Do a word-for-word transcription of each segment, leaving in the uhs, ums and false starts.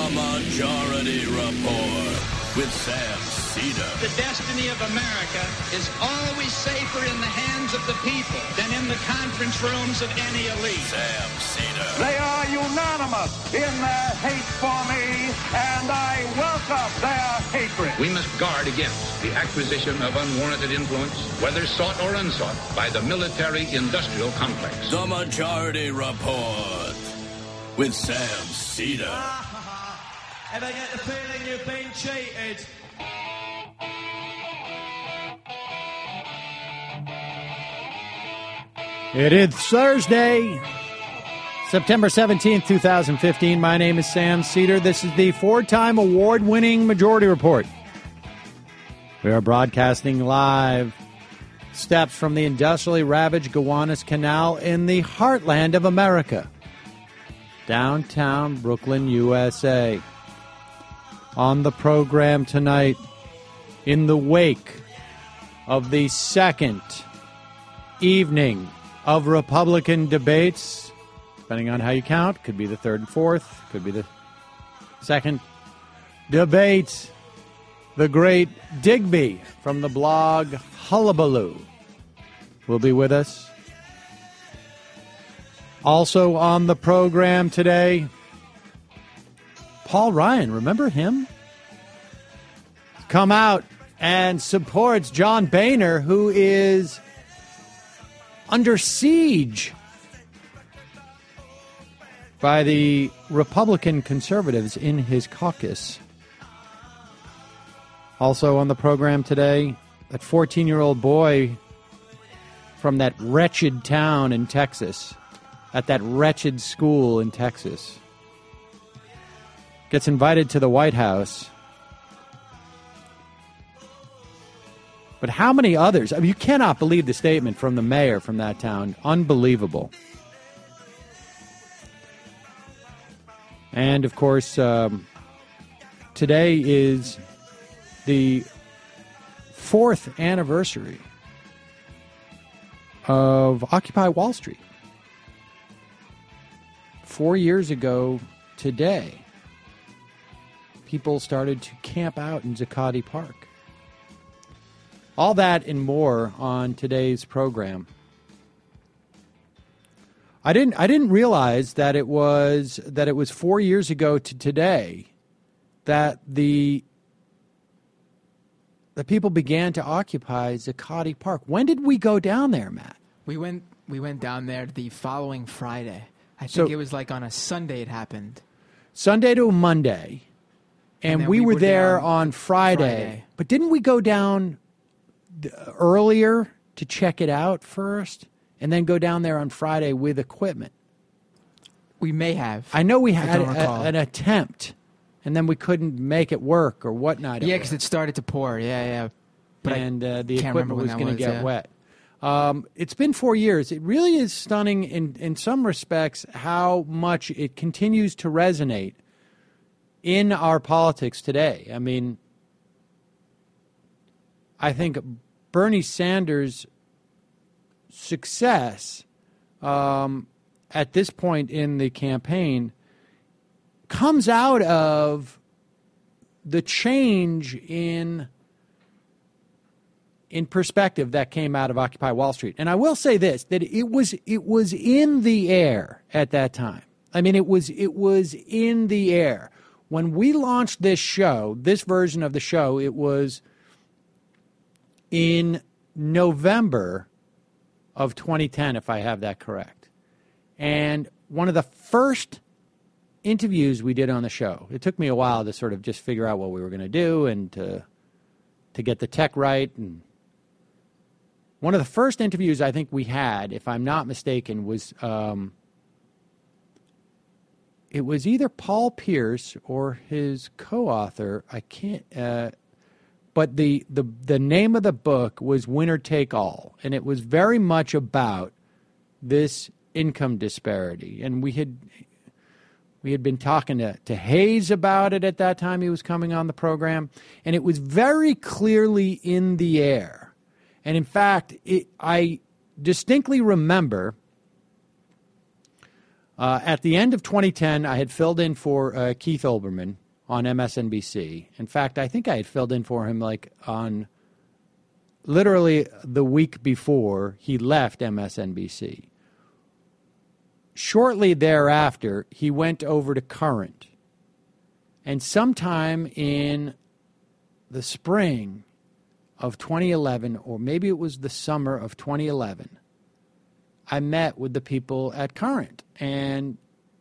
Majority Report with Sam Seder. The destiny of America is always safer in the hands of the people than in the conference rooms of any elite. Sam Seder. They are unanimous in their hate for me, and I welcome their hatred. We must guard against the acquisition of unwarranted influence, whether sought or unsought, by the military-industrial complex. The Majority Report with Sam Seder. Ever get the feeling you've been cheated? It is Thursday, September seventeenth, twenty fifteen. My name is Sam Seder. This is the four-time award-winning Majority Report. We are broadcasting live steps from the industrially ravaged Gowanus Canal in the heartland of America, downtown Brooklyn, U S A. On the program tonight, in the wake of the second evening of Republican debates, depending on how you count, could be the third and fourth, could be the second debate, the great Digby from the blog Hullabaloo will be with us. Also on the program today, Paul Ryan, remember him? Come out and supports John Boehner, who is under siege by the Republican conservatives in his caucus. Also on the program today, that fourteen-year-old boy from that wretched town in Texas, at that wretched school in Texas, gets invited to the White House. But how many others? I mean, you cannot believe the statement from the mayor from that town. Unbelievable. And, of course, um, today is the fourth anniversary of Occupy Wall Street. Four years ago today, people started to camp out in Zuccotti Park. All that and more on today's program. I didn't I didn't realize that it was that it was four years ago to today that the the people began to occupy Zuccotti Park. When did we go down there, Matt? We went we went down there the following Friday. I think So- it was like on a Sunday it happened. Sunday to Monday. And, And then we, we were, were there down on Friday. Friday. But didn't we go down th- earlier to check it out first and then go down there on Friday with equipment? We may have. I know we I had don't a, recall. an attempt, and then we couldn't make it work or whatnot. Yeah, because it started to pour. Yeah, yeah. But and uh, the can't remember equipment when was that going to was, get yeah. wet. Um, it's been four years. It really is stunning in, in some respects how much it continues to resonate in our politics today. I mean, I think Bernie Sanders' success um, at this point in the campaign comes out of the change in in perspective that came out of Occupy Wall Street. And I will say this, that it was it was in the air at that time. I mean, it was it was in the air. When we launched this show, this version of the show, it was in November of twenty ten, if I have that correct. And one of the first interviews we did on the show, it took me a while to sort of just figure out what we were going to do and to to get the tech right. And one of the first interviews I think we had, if I'm not mistaken, was um, it was either Paul Pierce or his co-author. I can't, uh, but the, the the name of the book was Winner Take All, and it was very much about this income disparity. And we had we had been talking to, to Hayes about it at that time. He was coming on the program, and it was very clearly in the air. And in fact, it, I distinctly remember Uh, at the end of twenty ten, I had filled in for uh, Keith Olbermann on M S N B C. In fact, I think I had filled in for him like on literally the week before he left M S N B C. Shortly thereafter, he went over to Current. And sometime in the spring of twenty eleven, or maybe it was the summer of twenty eleven, I met with the people at Current. And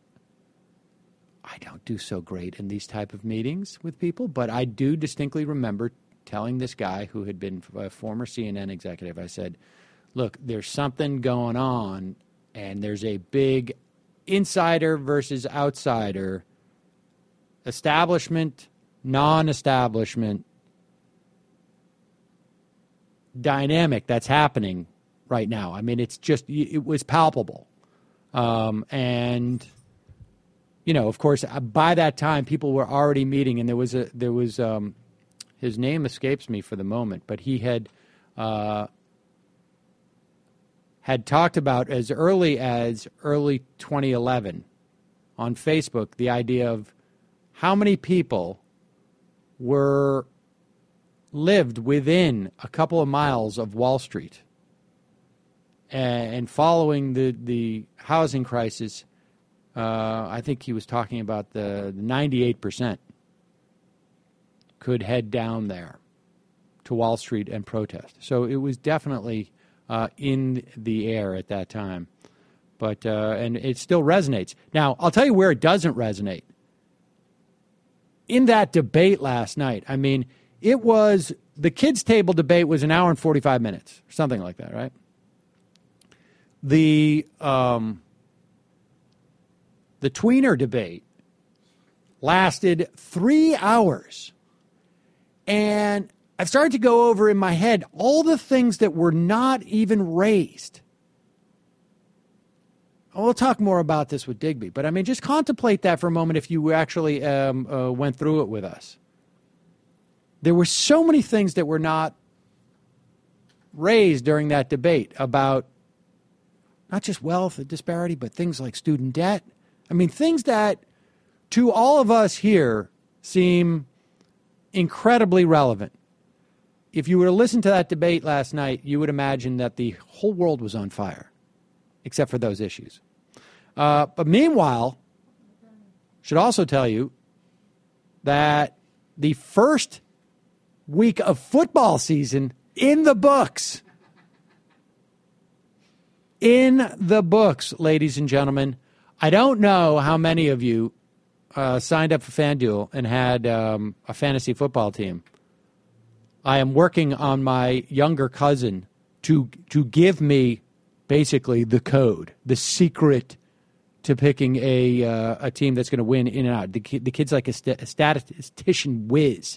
I don't do so great in these type of meetings with people, but I do distinctly remember telling this guy who had been a former C N N executive, I said, look, there's something going on, and there's a big insider versus outsider, establishment, non-establishment dynamic that's happening right now. I mean, it's just, it was palpable. Um, and, you know, of course, by that time, people were already meeting, and there was a, there was, um, his name escapes me for the moment, but he had, uh, had talked about as early as early twenty eleven on Facebook the idea of how many people were lived within a couple of miles of Wall Street. And following the, the housing crisis, uh, I think he was talking about the ninety-eight percent could head down there to Wall Street and protest. So it was definitely uh, in the air at that time. But uh, and it still resonates. Now, I'll tell you where it doesn't resonate. In that debate last night, I mean, it was, the kids' table debate was an hour and forty-five minutes, or something like that, right? The um, the tweener debate lasted three hours. And I've started to go over in my head all the things that were not even raised. We'll talk more about this with Digby, but I mean, just contemplate that for a moment if you actually um, uh, went through it with us. There were so many things that were not raised during that debate about not just wealth disparity, but things like student debt. I mean, things that to all of us here seem incredibly relevant. If you were to listen to that debate last night, you would imagine that the whole world was on fire, except for those issues. Uh, but meanwhile, should also tell you that the first week of football season in the books. In the books, ladies and gentlemen. I don't know how many of you uh, signed up for FanDuel and had um, a fantasy football team. I am working on my younger cousin to to give me basically the code, the secret to picking a uh, a team that's going to win in and out. The, the kid's like a, st- a statistician whiz.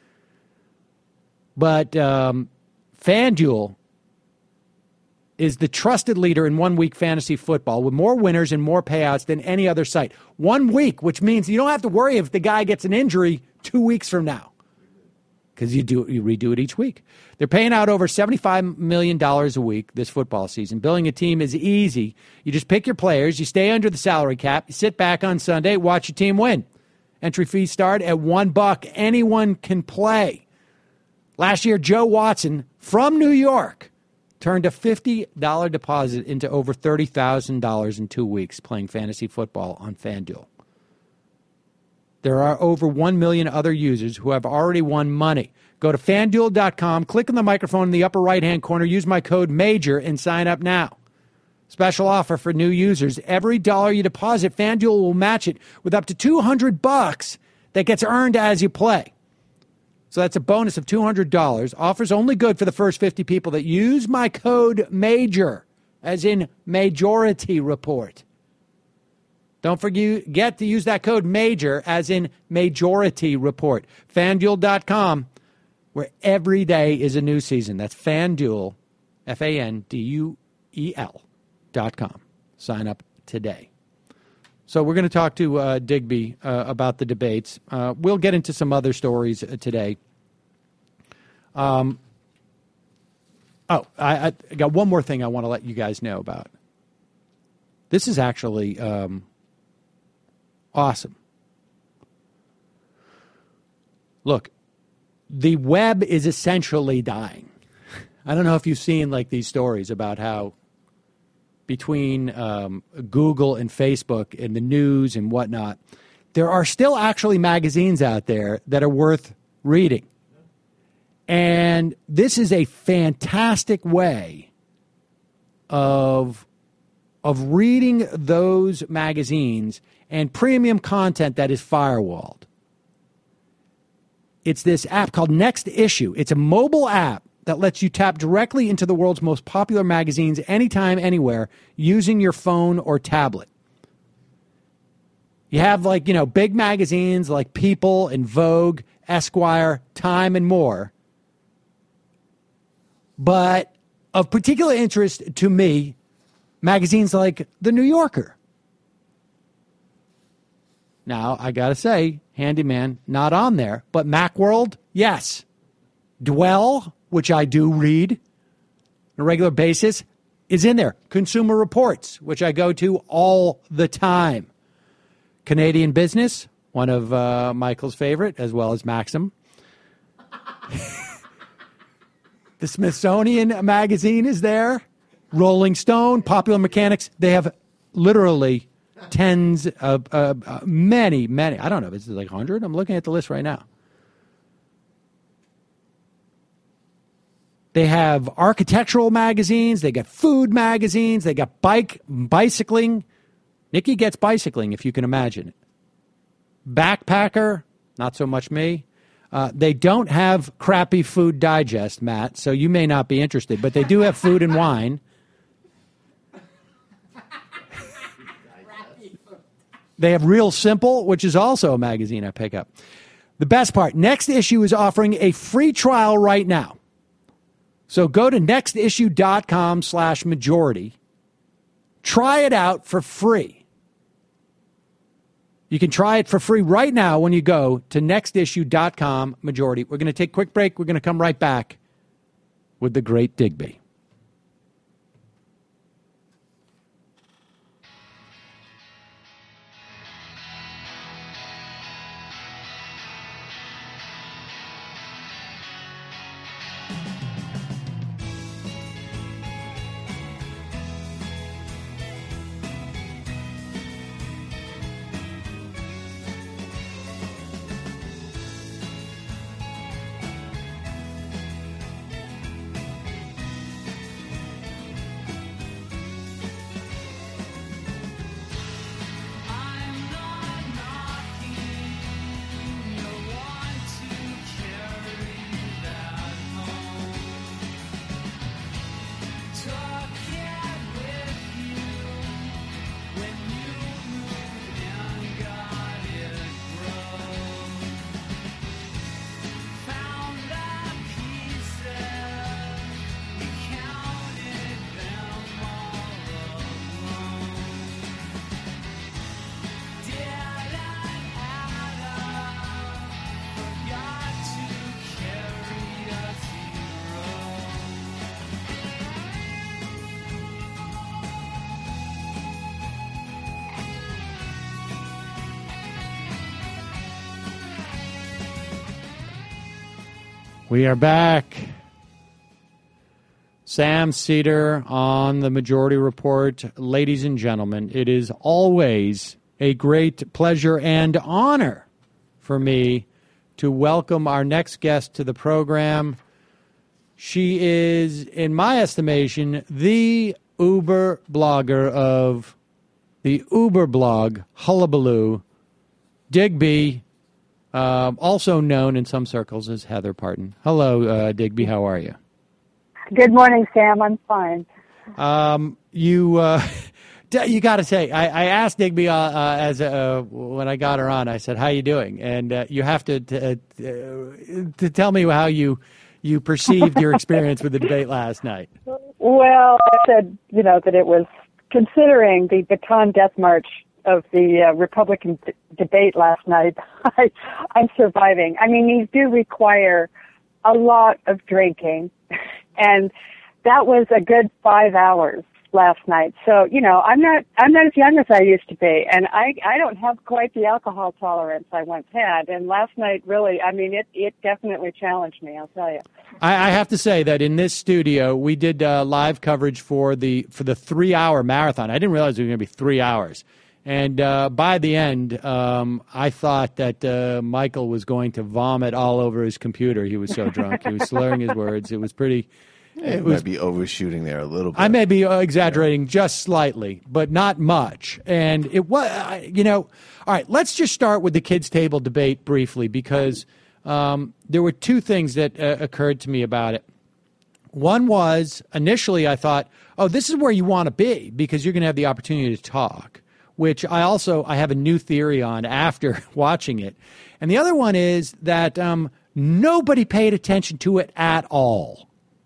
But um, FanDuel is the trusted leader in one-week fantasy football with more winners and more payouts than any other site. One week, which means you don't have to worry if the guy gets an injury two weeks from now because you do you redo it each week. They're paying out over seventy-five million dollars a week this football season. Building a team is easy. You just pick your players, you stay under the salary cap, you sit back on Sunday, watch your team win. Entry fees start at one buck. Anyone can play. Last year, Joe Watson from New York turned a fifty dollars deposit into over thirty thousand dollars in two weeks playing fantasy football on FanDuel. There are over one million other users who have already won money. Go to FanDuel dot com, click on the microphone in the upper right-hand corner, use my code MAJOR, and sign up now. Special offer for new users. Every dollar you deposit, FanDuel will match it with up to two hundred bucks that gets earned as you play. So that's a bonus of two hundred dollars. Offer's only good for the first fifty people that use my code MAJOR, as in Majority Report. Don't forget to use that code MAJOR, as in Majority Report. FanDuel dot com, where every day is a new season. That's FanDuel, F A N D U E L dot com. Sign up today. So we're going to talk to uh, Digby uh, about the debates. Uh, we'll get into some other stories uh, today. Um. Oh, I, I got one more thing I want to let you guys know about. This is actually um, Awesome. Look, the web is essentially dying. I don't know if you've seen like these stories about how between um, Google and Facebook and the news and whatnot, there are still actually magazines out there that are worth reading. And this is a fantastic way of, of reading those magazines and premium content that is firewalled. It's this app called Next Issue. It's a mobile app that lets you tap directly into the world's most popular magazines anytime, anywhere, using your phone or tablet. You have, like, you know, big magazines like People and Vogue, Esquire, Time, and more. But of particular interest to me, magazines like The New Yorker. Now, I got to say, Handyman, not on there. But Macworld, yes. Dwell, which I do read on a regular basis, is in there. Consumer Reports, which I go to all the time. Canadian Business, one of uh, Michael's favorite, as well as Maxim. The Smithsonian Magazine is there. Rolling Stone, Popular Mechanics. They have literally tens of, uh, uh, many, many. I don't know. Is it like one hundred? I'm looking at the list right now. They have architectural magazines. They got food magazines. They got bike, bicycling. Nikki gets bicycling, if you can imagine it. Backpacker, not so much me. Uh, they don't have crappy Food Digest, Matt, so you may not be interested, but they do have Food and Wine. They have Real Simple, which is also a magazine I pick up. The best part, Next Issue is offering a free trial right now. So go to nextissue.com slash majority. Try it out for free. You can try it for free right now when you go to nextissue.com majority. We're going to take a quick break. We're going to come right back with the great Digby. We are back. Sam Seder on the Majority Report. Ladies and gentlemen, it is always a great pleasure and honor for me to welcome our next guest to the program. She is, in my estimation, the Uber blogger of the Uber blog Hullabaloo, Digby. Um, also known in some circles as Heather Parton. Hello, uh, Digby. How are you? Good morning, Sam. I'm fine. Um, you uh, you got to say, I, I asked Digby uh, uh, as uh, when I got her on. I said, "How you doing?" And uh, you have to to, uh, to tell me how you you perceived your experience with the debate last night. Well, I said, you know, that it was, considering the Baton Death March of the uh, Republican d- debate last night, I, I'm surviving. I mean, these do require a lot of drinking, and that was a good five hours last night. So, you know, I'm not I'm not as young as I used to be, and I I don't have quite the alcohol tolerance I once had. And last night, really, I mean, it it definitely challenged me. I'll tell you. I, I have to say that in this studio, we did uh, live coverage for the for the three hour marathon. I didn't realize it was going to be three hours. And uh, by the end, um, I thought that uh, Michael was going to vomit all over his computer. He was so drunk. He was slurring his words. It was pretty. It, it was, might be overshooting there a little bit. I may be uh, exaggerating just slightly, but not much. And it was, you know, all right, let's just start with the kids' table debate briefly, because um, there were two things that uh, occurred to me about it. One was, initially I thought, oh, this is where you want to be because you're going to have the opportunity to talk, which I also I have a new theory on after watching it. And the other one is that um, nobody paid attention to it at all.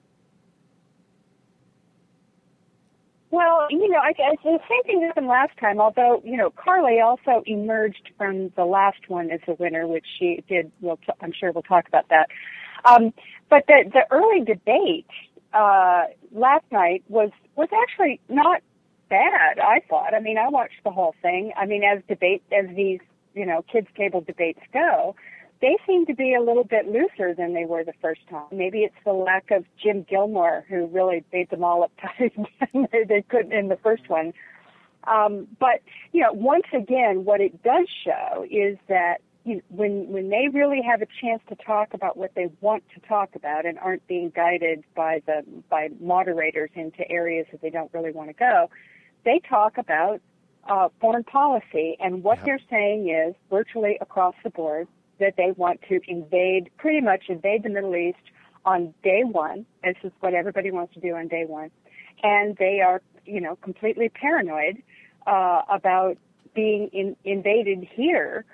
Well, you know, I, I, the same thing happened last time, although, you know, Carly also emerged from the last one as a winner, which she did. We'll t- I'm sure we'll talk about that. Um, but the, the early debate uh, last night was, was actually not bad, I thought. I mean, I watched the whole thing. I mean, as debate, as these, you know, kids' table debates go, they seem to be a little bit looser than they were the first time. Maybe it's the lack of Jim Gilmore, who really made them all uptight and they, they couldn't in the first one. Um, but, you know, once again, what it does show is that you know, when when they really have a chance to talk about what they want to talk about and aren't being guided by the by moderators into areas that they don't really want to go, they talk about uh, foreign policy. And what yeah. they're saying is, virtually across the board, that they want to invade, pretty much invade the Middle East on day one. This is what everybody wants to do on day one. And they are, you know, completely paranoid uh, about being in, invaded here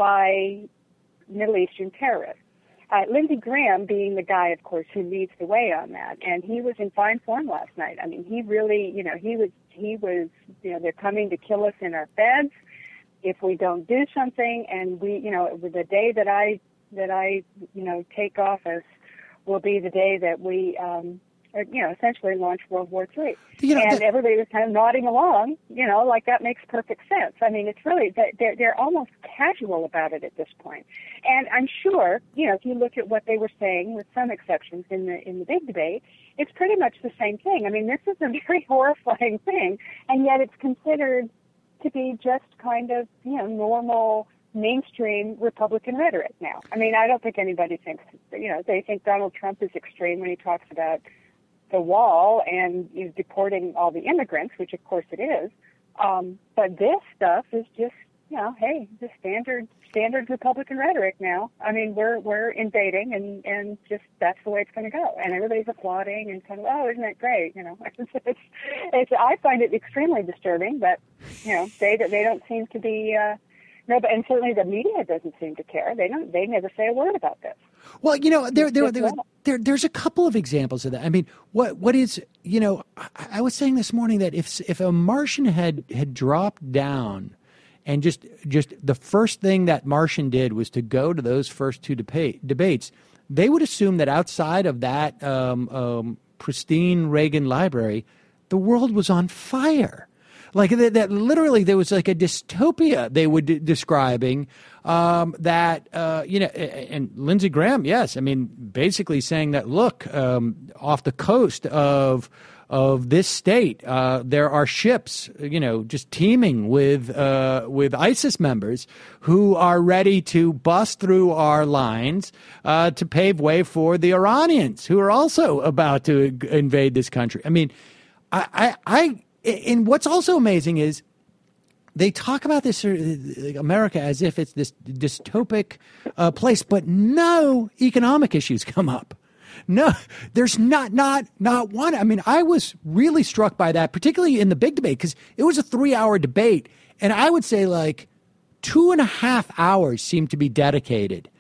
by Middle Eastern terrorists. Uh, Lindsey Graham being the guy, of course, who leads the way on that. And he was in fine form last night. I mean, he really, you know, he was, he was, you know, they're coming to kill us in our beds if we don't do something, and we, you know, the day that I, that I, you know, take office will be the day that we, um, you know, essentially launch World War Three. You know, and the, everybody was kind of nodding along, you know, like that makes perfect sense. I mean, it's really, they're, they're almost casual about it at this point. And I'm sure, you know, if you look at what they were saying, with some exceptions in the, in the big debate, it's pretty much the same thing. I mean, this is a very horrifying thing, and yet it's considered to be just kind of, you know, normal mainstream Republican rhetoric now. I mean, I don't think anybody thinks, you know, they think Donald Trump is extreme when he talks about the wall and you know, deporting all the immigrants, which of course it is. Um, but this stuff is just, you know, hey, the standard standard Republican rhetoric now. I mean, we're we're invading, and, and just that's the way it's going to go. And everybody's applauding and kind of, oh, isn't that great? You know, it's, it's, it's I find it extremely disturbing, but you know, they they don't seem to be. Uh, no, but and certainly the media doesn't seem to care. They don't. They never say a word about this. Well, you know, there there there, there there's a couple of examples of that. I mean, what what is you know, I, I was saying this morning that if if a Martian had had dropped down. And just just the first thing that Martian did was to go to those first two debate, debates, they would assume that outside of that um, um, pristine Reagan library, the world was on fire. Like that, that literally there was like a dystopia they were d- describing um, that, uh, you know, and Lindsey Graham, yes, I mean, basically saying that, look, um, off the coast of of this state, uh, there are ships, you know, just teeming with uh, with ISIS members who are ready to bust through our lines uh, to pave way for the Iranians who are also about to invade this country. I mean, I, I, I and what's also amazing is they talk about this uh, America as if it's this dystopic uh, place, but no economic issues come up. No, there's not, not, not one. I mean, I was really struck by that, particularly in the big debate, because it was a three hour debate. And I would say like two and a half hours seemed to be dedicated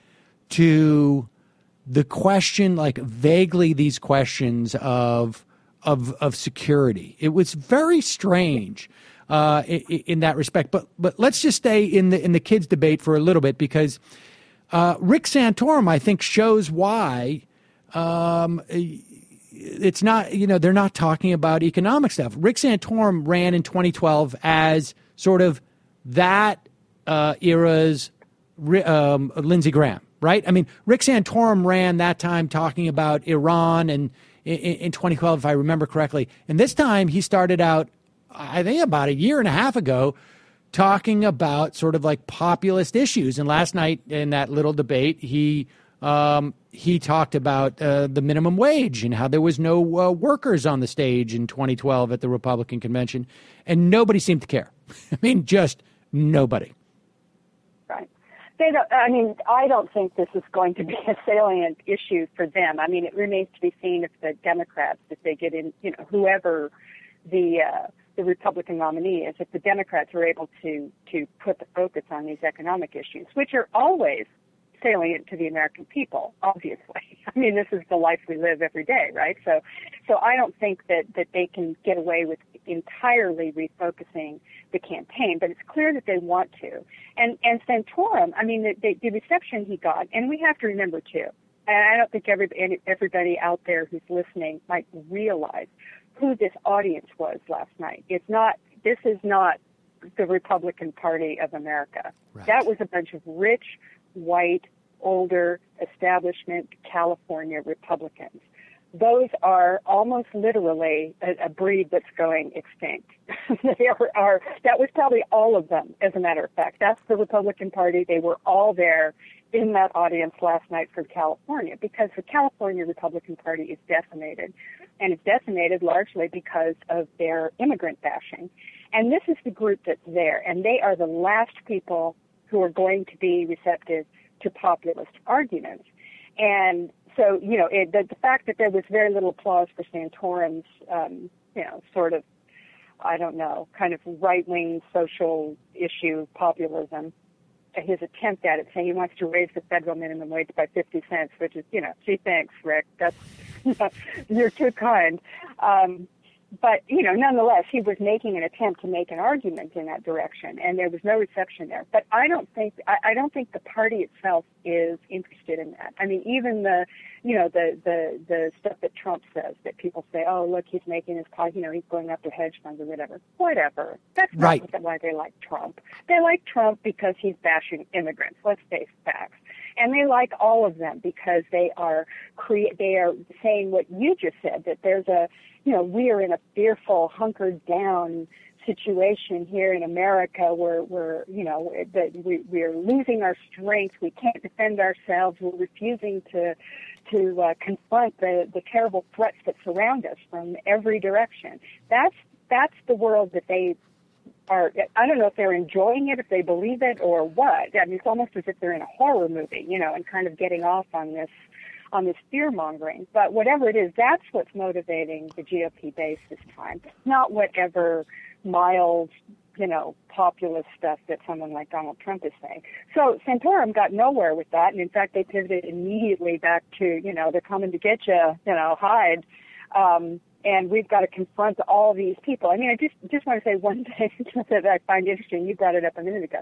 to the question, like vaguely these questions of, of, of security. It was very strange uh, in, in that respect. But, but let's just stay in the, in the kids debate for a little bit, because uh, Rick Santorum, I think, shows why Um, it's not, you know, they're not talking about economic stuff. Rick Santorum ran in twenty twelve as sort of that uh, era's um, Lindsey Graham, right? I mean, Rick Santorum ran that time talking about Iran and in, in twenty twelve, if I remember correctly. And this time he started out, I think about a year and a half ago, talking about sort of like populist issues. And last night in that little debate, he um, he talked about uh, the minimum wage and how there was no uh, workers on the stage in twenty twelve at the Republican convention. And nobody seemed to care. I mean, just nobody. Right. They don't, I mean, I don't think this is going to be a salient issue for them. I mean, it remains to be seen if the Democrats, if they get in, you know, whoever the uh, the Republican nominee is, if the Democrats are able to to put the focus on these economic issues, which are always salient to the American people, obviously. I mean, this is the life we live every day, right? So, so I don't think that, that they can get away with entirely refocusing the campaign, but it's clear that they want to. And and Santorum, I mean, the, the, the reception he got, and we have to remember too, and I don't think every, everybody out there who's listening might realize who this audience was last night. It's not, this is not the Republican Party of America. Right. That was a bunch of rich, white, older, establishment California Republicans. Those are almost literally a, a breed that's going extinct. they are, are, that was probably all of them, as a matter of fact. That's the Republican Party. They were all there in that audience last night from California, because the California Republican Party is decimated, and it's decimated largely because of their immigrant bashing. And this is the group that's there, and they are the last people who are going to be receptive to populist arguments. And so, you know, it, the, the fact that there was very little applause for Santorum's, um, you know, sort of, I don't know, kind of right-wing social issue populism, his attempt at it, saying he wants to raise the federal minimum wage by fifty cents, which is, you know, gee, thanks, Rick. That's, you're too kind. Um, But, you know, nonetheless, he was making an attempt to make an argument in that direction, and there was no reception there. But I don't think I, I don't think the party itself is interested in that. I mean, even the, you know, the, the, the stuff that Trump says, that people say, oh, look, he's making his, you know, he's going after hedge funds or whatever. Whatever. That's not right. Why they like Trump. They like Trump because he's bashing immigrants. Let's face facts. And they like all of them because they are crea- they are saying what you just said, that there's a, you know, we are in a fearful, hunkered down situation here in America where we're, you know, that we, we're losing our strength. We can't defend ourselves. We're refusing to to uh, confront the, the terrible threats that surround us from every direction. That's that's the world that they are. I don't know if they're enjoying it, if they believe it, or what. I mean, it's almost as if they're in a horror movie, you know, and kind of getting off on this on this fear-mongering. But whatever it is, that's what's motivating the G O P base this time, not whatever mild, you know, populist stuff that someone like Donald Trump is saying. So Santorum got nowhere with that, and in fact, they pivoted immediately back to, you know, they're coming to get you, you know, hide. Um, and we've got to confront all these people. I mean, I just just want to say one thing that I find interesting. You brought it up a minute ago.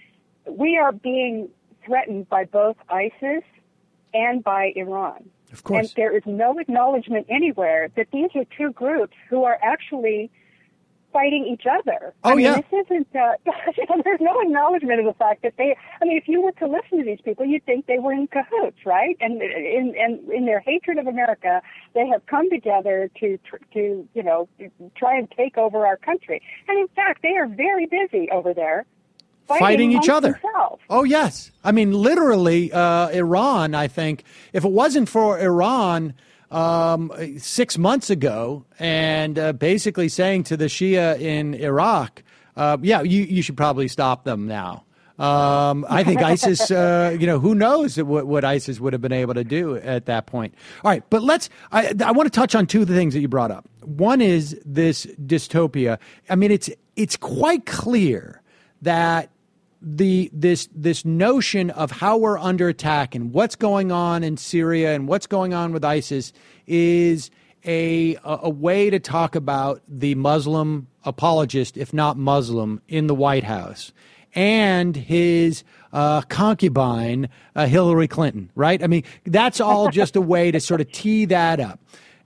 We are being threatened by both ISIS and by Iran. Of course. And there is no acknowledgement anywhere that these are two groups who are actually fighting each other. Oh, I mean, yeah. This isn't, uh, you know, there's no acknowledgement of the fact that they, I mean, if you were to listen to these people, you'd think they were in cahoots, right? And in, in, in their hatred of America, they have come together to, to, you know, try and take over our country. And in fact, they are very busy over there Fighting, fighting each other. Themselves. Oh, yes. I mean, literally, uh, Iran, I think, if it wasn't for Iran um, six months ago and uh, basically saying to the Shia in Iraq, uh, yeah, you, you should probably stop them now. Um, I think ISIS, uh, you know, who knows what, what ISIS would have been able to do at that point. All right, but let's, I, I want to touch on two of the things that you brought up. One is this dystopia. I mean, it's it's quite clear that the this this notion of how we're under attack and what's going on in Syria and what's going on with ISIS is a a way to talk about the Muslim apologist, if not Muslim, in the White House and his uh, concubine, uh, Hillary Clinton, right? I mean, that's all just a way to sort of tee that up.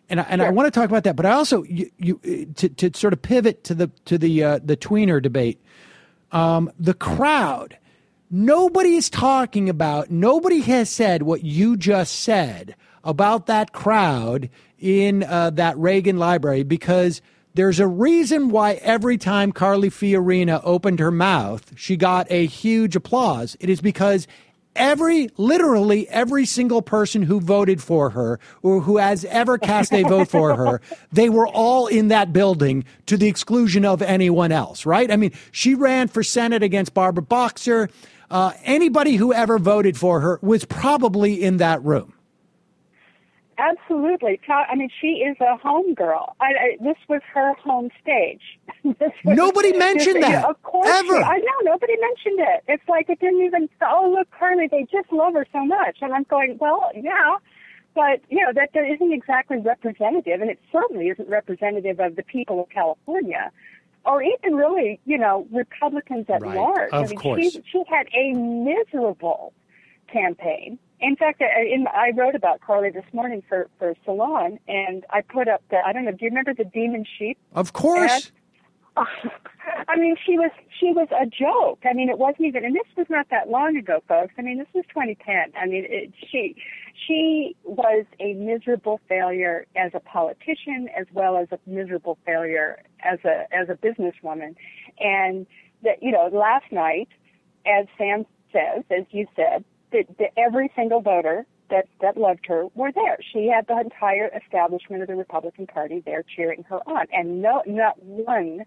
And I, and sure. I want to talk about that, but I also you, you to to sort of pivot to the to the uh, the tweener debate. Um, the crowd, nobody is talking about. Nobody has said what you just said about that crowd in uh, that Reagan library, because there's a reason why every time Carly Fiorina opened her mouth, she got a huge applause. It is because every, literally every single person who voted for her or who has ever cast a vote for her, they were all in that building to the exclusion of anyone else, right? I mean, she ran for Senate against Barbara Boxer. Uh, anybody who ever voted for her was probably in that room. Absolutely. I mean, she is a home girl. I, I, this was her home stage. this was, nobody mentioned this, that. You know, of course, ever. She, I know nobody mentioned it. It's like it didn't even. Oh, look, Carly, they just love her so much, and I'm going, well, yeah, but you know that, that isn't exactly representative, and it certainly isn't representative of the people of California, or even really, you know, Republicans at right. large. Of I mean, course, she, she had a miserable campaign. In fact, I, in, I wrote about Carly this morning for, for Salon, and I put up the, I don't know, do you remember the Demon Sheep? Of course. Ad? I mean, she was she was a joke. I mean, it wasn't even, and this was not that long ago, folks. I mean, this was twenty ten. I mean, it, she she was a miserable failure as a politician, as well as a miserable failure as a as a businesswoman. And that, you know, last night, as Sam says, as you said, that, that every single voter that, that loved her were there. She had the entire establishment of the Republican Party there cheering her on. And no, not one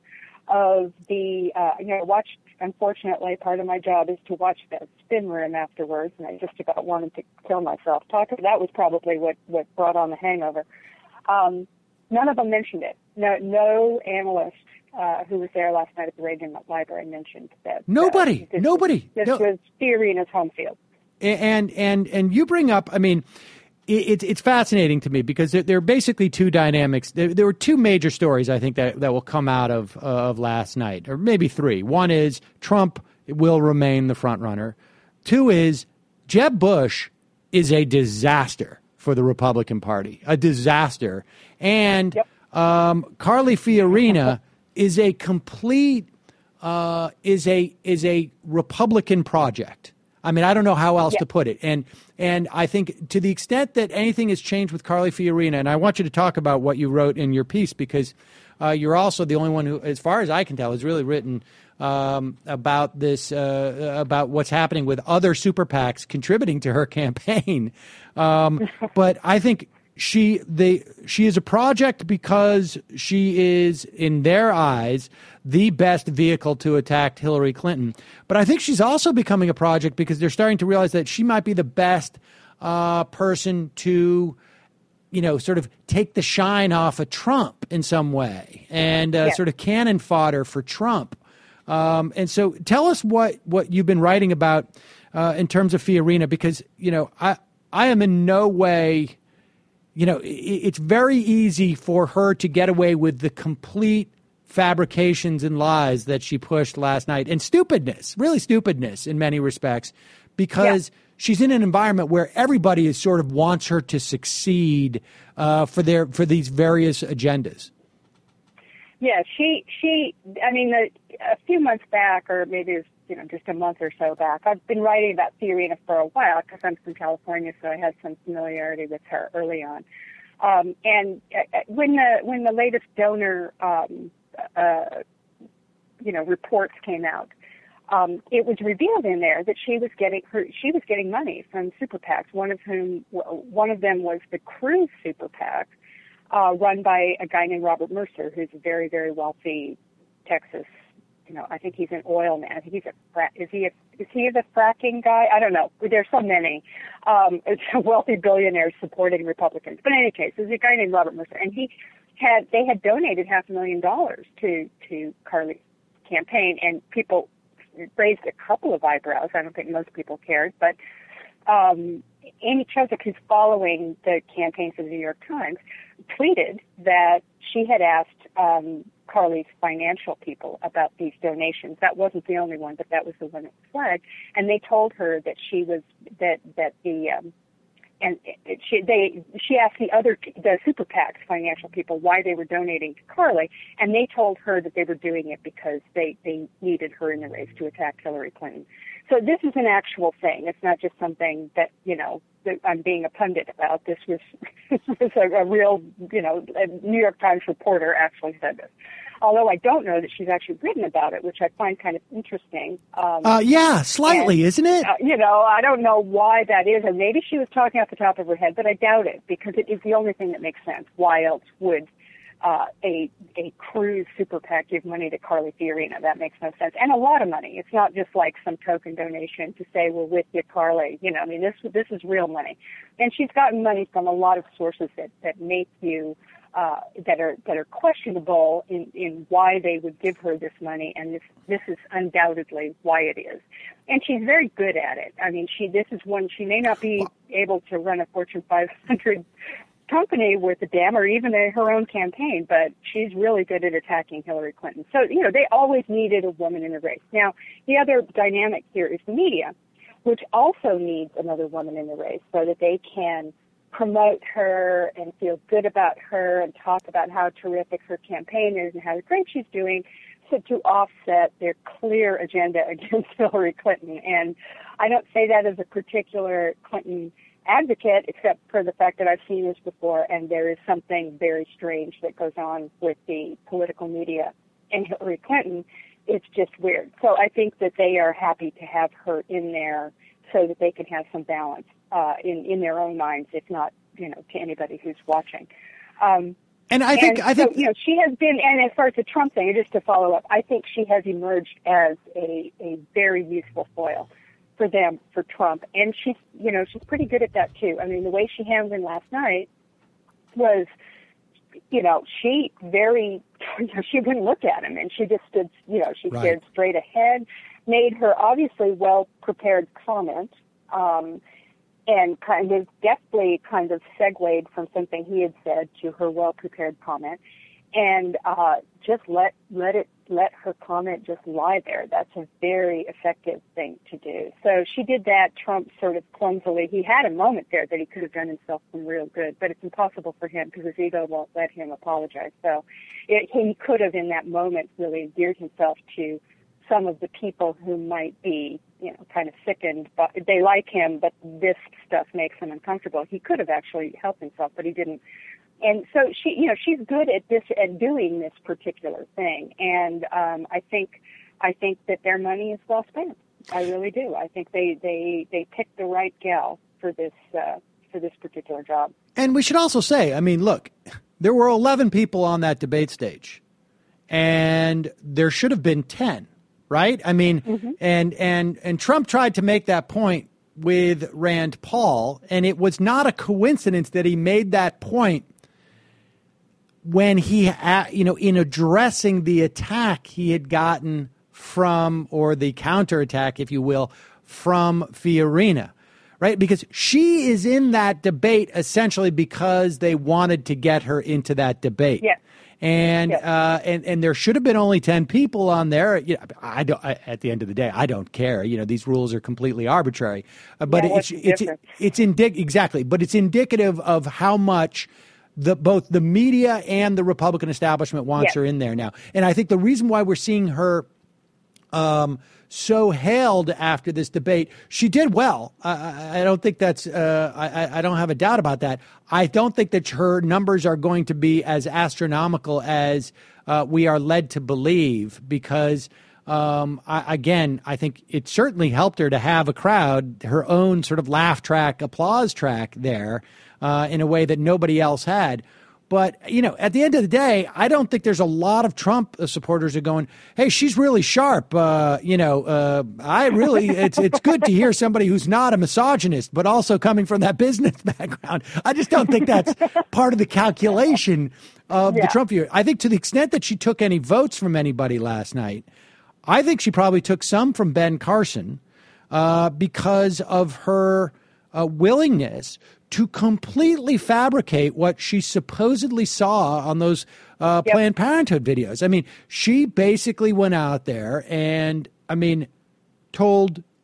of the, uh, you know, watch, unfortunately, part of my job is to watch that spin room afterwards, and I just about wanted to kill myself. Talking, that was probably what, what brought on the hangover. Um, none of them mentioned it. No, no analyst uh, who was there last night at the Reagan Library mentioned that. Nobody, uh, this nobody. Was, this no. was Fiorina's home field. And and and you bring up, I mean, it, it's fascinating to me because there, there are basically two dynamics. There, there were two major stories, I think, that, that will come out of uh, of last night, or maybe three. One is Trump will remain the front runner. Two is Jeb Bush is a disaster for the Republican Party, a disaster. And yep. um, Carly Fiorina is a complete uh, is a is a Republican project. I mean, I don't know how else yeah. to put it. And and I think to the extent that anything has changed with Carly Fiorina, and I want you to talk about what you wrote in your piece, because uh, you're also the only one who, as far as I can tell, has really written um, about this, uh, about what's happening with other super PACs contributing to her campaign. Um, but I think she they she is a project because she is, in their eyes, the best vehicle to attack Hillary Clinton. But I think she's also becoming a project because they're starting to realize that she might be the best uh, person to, you know, sort of take the shine off of Trump in some way, and uh, yeah. sort of cannon fodder for Trump. Um, and so tell us what, what you've been writing about uh, in terms of Fiorina, because, you know, I, I am in no way, you know, it, it's very easy for her to get away with the complete fabrications and lies that she pushed last night, and stupidness, really stupidness in many respects, because yeah. she's in an environment where everybody is sort of wants her to succeed uh, for their for these various agendas. Yeah, she she. I mean, a, a few months back, or maybe it was, you know, just a month or so back, I've been writing about Fiorina for a while because I'm from California, so I had some familiarity with her early on. Um, and uh, when the when the latest donor um, Uh, you know, reports came out, um, it was revealed in there that she was getting her, she was getting money from super PACs. One of whom, one of them was the Cruz super PAC, uh, run by a guy named Robert Mercer, who's a very, very wealthy Texas. You know, I think he's an oil man. I think he's a fra- is he a, is he the fracking guy? I don't know. There's so many. Um, it's wealthy billionaires supporting Republicans. But in any case, there's a guy named Robert Mercer, and he. Had they had donated half a million dollars to to Carly's campaign, and people raised a couple of eyebrows. I don't think most people cared, but um, Amy Chozick, who's following the campaign for the New York Times, tweeted that she had asked um, Carly's financial people about these donations. That wasn't the only one, but that was the one that was flagged, and they told her that she was that that the um, and she they she asked the other the super PACs, financial people, why they were donating to Carly, and they told her that they were doing it because they they needed her in the race to attack Hillary Clinton. So this is an actual thing. It's not just something that you know that I'm being a pundit about. This was this was a, a real you know a New York Times reporter actually said this. Although I don't know that she's actually written about it, which I find kind of interesting. Um, uh, yeah, slightly, and, isn't it? Uh, you know, I don't know why that is, and maybe she was talking off the top of her head, but I doubt it because it is the only thing that makes sense. Why else would uh, a a cruise super PAC give money to Carly Fiorina? That makes no sense, and a lot of money. It's not just like some token donation to say we're with you, Carly. You know, I mean, this this is real money, and she's gotten money from a lot of sources that that make you. Uh, that are that are questionable in, in why they would give her this money, and this this is undoubtedly why it is. And she's very good at it. I mean, she this is one she may not be able to run a Fortune five hundred company worth a damn, or even a, her own campaign, but she's really good at attacking Hillary Clinton. So you know, they always needed a woman in the race. Now, the other dynamic here is the media, which also needs another woman in the race so that they can promote her and feel good about her and talk about how terrific her campaign is and how great she's doing, so to offset their clear agenda against Hillary Clinton. And I don't say that as a particular Clinton advocate, except for the fact that I've seen this before, and there is something very strange that goes on with the political media and Hillary Clinton. It's just weird. So I think that they are happy to have her in there so that they can have some balance uh, in, in their own minds, if not, you know, to anybody who's watching. Um, and I think, and I think, so, you know, she has been, and as far as the Trump thing, just to follow up, I think she has emerged as a, a very useful foil for them, for Trump. And she's, you know, she's pretty good at that too. I mean, the way she handled him last night was, you know, she very, you know, she wouldn't look at him, and she just stood, you know, she Right. stared straight ahead, made her obviously well-prepared comment, um, and kind of deftly kind of segued from something he had said to her well-prepared comment, and uh, just let let it let her comment just lie there. That's a very effective thing to do. So she did that. Trump sort of clumsily, he had a moment there that he could have done himself some real good, but it's impossible for him because his ego won't let him apologize. So it, he could have in that moment really endeared himself to some of the people who might be, you know, kind of sickened, but they like him, but this stuff makes them uncomfortable. He could have actually helped himself, but he didn't. And so she, you know, she's good at this, at doing this particular thing. And um, I think, I think that their money is well spent. I really do. I think they, they, they picked the right gal for this, uh, for this particular job. And we should also say, I mean, look, there were eleven people on that debate stage, and there should have been ten, right? I mean, mm-hmm. and and and Trump tried to make that point with Rand Paul, and it was not a coincidence that he made that point when he, you know, in addressing the attack he had gotten from, or the counterattack, if you will, from Fiorina, right? Because she is in that debate essentially because they wanted to get her into that debate. Yeah. And, yes. uh, and, and there should have been only ten people on there. You know, I don't, I, at the end of the day, I don't care. You know, these rules are completely arbitrary, uh, but yeah, it's, it's, it's, it's indic- exactly, but it's indicative of how much the, both the media and the Republican establishment wants yes. her in there now. And I think the reason why we're seeing her, um, so hailed after this debate, she did well. I, I don't think that's, uh, I, I don't have a doubt about that. I don't think that her numbers are going to be as astronomical as uh, we are led to believe, because, um, I, again, I think it certainly helped her to have a crowd, her own sort of laugh track, applause track there uh, in a way that nobody else had. But, you know, at the end of the day, I don't think there's a lot of Trump supporters who are going, hey, she's really sharp. Uh, you know, uh, I really it's it's good to hear somebody who's not a misogynist, but also coming from that business background. I just don't think that's part of the calculation of yeah. the Trump view. I think to the extent that she took any votes from anybody last night, I think she probably took some from Ben Carson uh, because of her uh, willingness to completely fabricate what she supposedly saw on those uh, yep. Planned Parenthood videos. I mean, she basically went out there and, I mean, told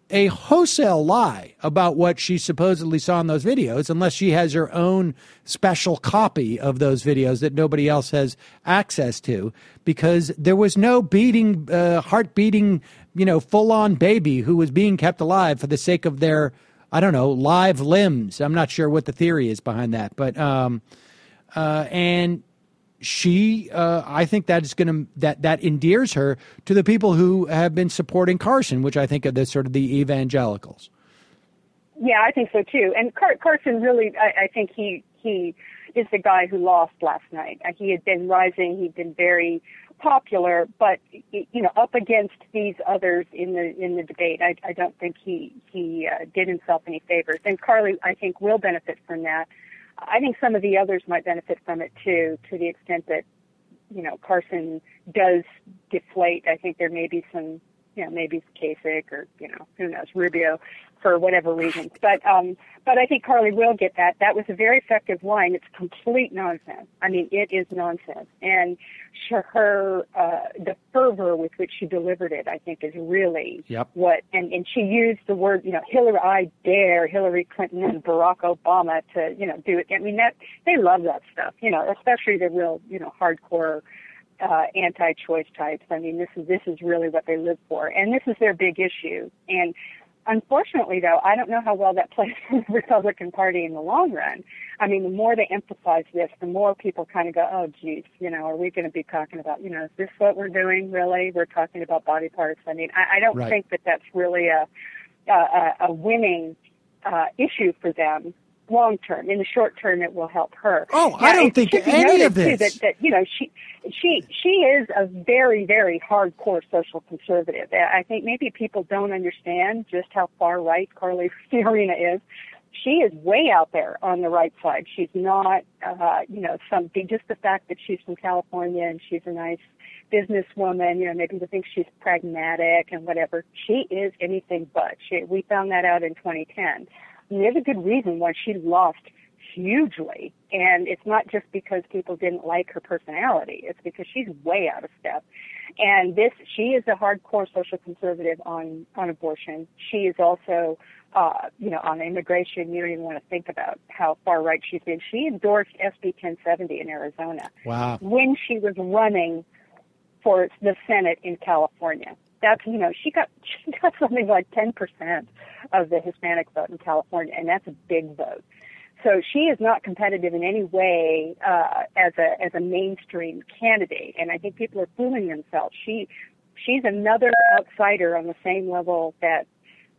a wholesale lie about what she supposedly saw in those videos, unless she has her own special copy of those videos that nobody else has access to, because there was no beating, uh, heart beating, you know, full on baby who was being kept alive for the sake of their, I don't know, live limbs. I'm not sure what the theory is behind that, but, um, uh, and she, uh, I think that is going to, that, that endears her to the people who have been supporting Carson, which I think are the sort of the evangelicals. Yeah, I think so too. And Car- Carson really, I, I think he, he is the guy who lost last night. He had been rising. He'd been very popular, but, you know, up against these others in the, in the debate, I, I don't think he, he, uh, did himself any favors. And Carly, I think, will benefit from that. I think some of the others might benefit from it too, to the extent that, you know, Carson does deflate. I think there may be some, you know, maybe Kasich or, you know, who knows, Rubio, for whatever reasons. But, um, but I think Carly will get that. That was a very effective line. It's complete nonsense. I mean, it is nonsense. And her, uh, the fervor with which she delivered it, I think, is really yep. what, and, and she used the word, you know, Hillary, I dare Hillary Clinton and Barack Obama to, you know, do it. I mean, that, they love that stuff, you know, especially the real, you know, hardcore, uh, anti-choice types. I mean, this is, this is really what they live for. And this is their big issue. And, unfortunately, though, I don't know how well that plays for the Republican Party in the long run. I mean, the more they emphasize this, the more people kind of go, oh, geez, you know, are we going to be talking about, you know, is this what we're doing, really? We're talking about body parts. I mean, I, I don't right. think that that's really a, a, a winning uh, issue for them long term. In the short term, it will help her. Oh, now, I don't think any of this. Too, that, that, you know, she, she, she is a very, very hardcore social conservative. I think maybe people don't understand just how far right Carly Fiorina is. She is way out there on the right side. She's not, uh, you know, some, just the fact that she's from California and she's a nice businesswoman, you know, maybe they think she's pragmatic and whatever. She is anything but. She, we found that out in twenty ten. And there's a good reason why she lost hugely. And it's not just because people didn't like her personality. It's because she's way out of step. And this, she is a hardcore social conservative on, on abortion. She is also, uh, you know, on immigration. You don't even want to think about how far right she's been. She endorsed S B ten seventy in Arizona. Wow. When she was running for the Senate in California. That's, you know, she got, she got something like ten percent of the Hispanic vote in California, and that's a big vote. So she is not competitive in any way uh, as a as a mainstream candidate, and I think people are fooling themselves. She she's another outsider on the same level that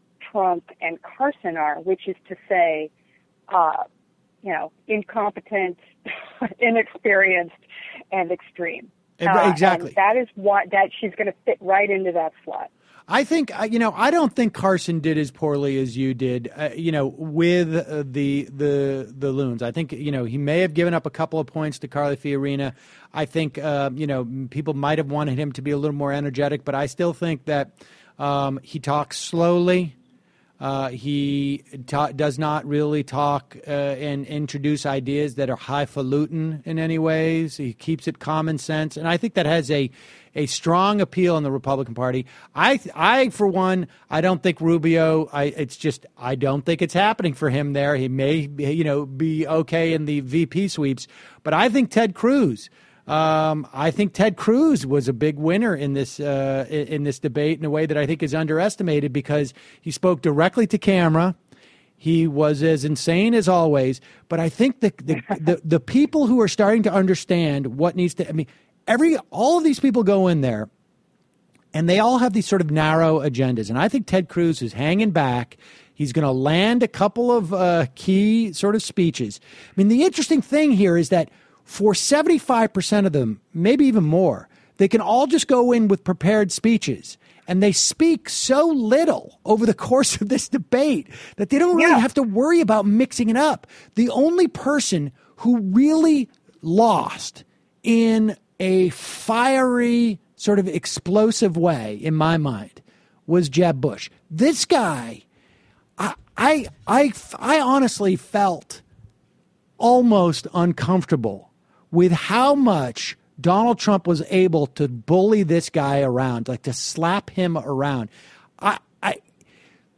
Trump and Carson are, which is to say, uh, you know, incompetent, inexperienced, and extreme. Uh, exactly. And that is what that she's going to fit right into that slot. I think, you know, I don't think Carson did as poorly as you did, uh, you know, with uh, the the the loons. I think, you know, he may have given up a couple of points to Carly Fiorina. I think, uh, you know, people might have wanted him to be a little more energetic, but I still think that um, he talks slowly. Uh, he ta- does not really talk uh, and introduce ideas that are highfalutin in any ways. He keeps it common sense, and I think that has a a strong appeal in the Republican Party. I, I for one, I don't think Rubio. I it's just I don't think it's happening for him there. He may, you know, be okay in the V P sweeps, but I think Ted Cruz. Um, I think Ted Cruz was a big winner in this uh, in this debate in a way that I think is underestimated because he spoke directly to camera. He was as insane as always, but I think the the, the the people who are starting to understand what needs to. I mean, every all of these people go in there, and they all have these sort of narrow agendas, and I think Ted Cruz is hanging back. He's going to land a couple of uh, key sort of speeches. I mean, the interesting thing here is that. For seventy-five percent of them, maybe even more, they can all just go in with prepared speeches. And they speak so little over the course of this debate that they don't really yeah. have to worry about mixing it up. The only person who really lost in a fiery, sort of explosive way, in my mind, was Jeb Bush. This guy, I, I, I, I honestly felt almost uncomfortable with how much Donald Trump was able to bully this guy around, like to slap him around. I, I,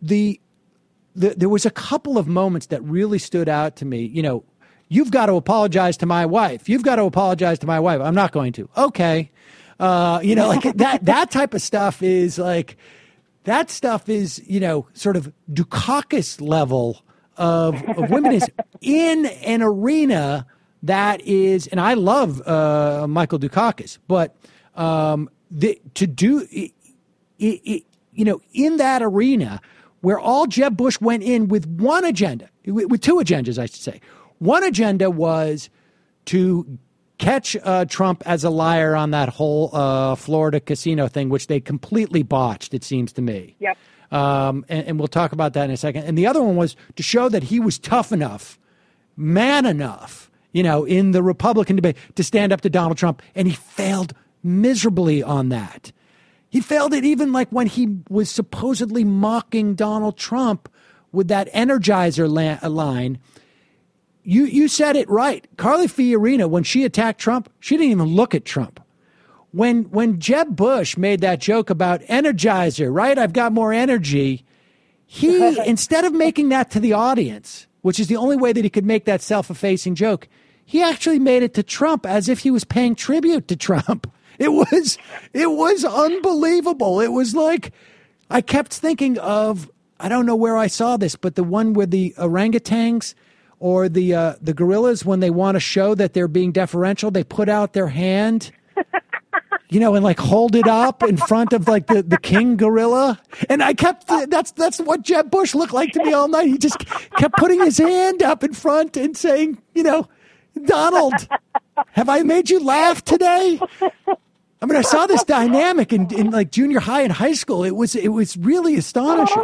the, the there was a couple of moments that really stood out to me. You know, you've got to apologize to my wife. You've got to apologize to my wife. I'm not going to. Okay. Uh, you know, like that, that type of stuff is like, that stuff is, you know, sort of Dukakis level of, of women is in an arena that is, and I love uh, Michael Dukakis, but um, the, to do, it, it, you know, in that arena where all Jeb Bush went in with one agenda, with two agendas, I should say. One agenda was to catch uh, Trump as a liar on that whole uh, Florida casino thing, which they completely botched, it seems to me. Yep. Um, and, and we'll talk about that in a second. And the other one was to show that he was tough enough, man enough, you know, in the Republican debate to stand up to Donald Trump. And he failed miserably on that. He failed it even like when he was supposedly mocking Donald Trump with that Energizer la- line. You you said it right. Carly Fiorina, when she attacked Trump, she didn't even look at Trump. When when Jeb Bush made that joke about Energizer, right? I've got more energy. He, instead of making that to the audience, which is the only way that he could make that self-effacing joke, he actually made it to Trump as if he was paying tribute to Trump. It was it was unbelievable. It was like, I kept thinking of, I don't know where I saw this, but the one where the orangutans or the uh, the gorillas, when they want to show that they're being deferential, they put out their hand, you know, and like hold it up in front of like the, the king gorilla. And I kept, that's that's what Jeb Bush looked like to me all night. He just kept putting his hand up in front and saying, you know, Donald, have I made you laugh today? I mean, I saw this dynamic in, in like junior high and high school. It was it was really astonishing.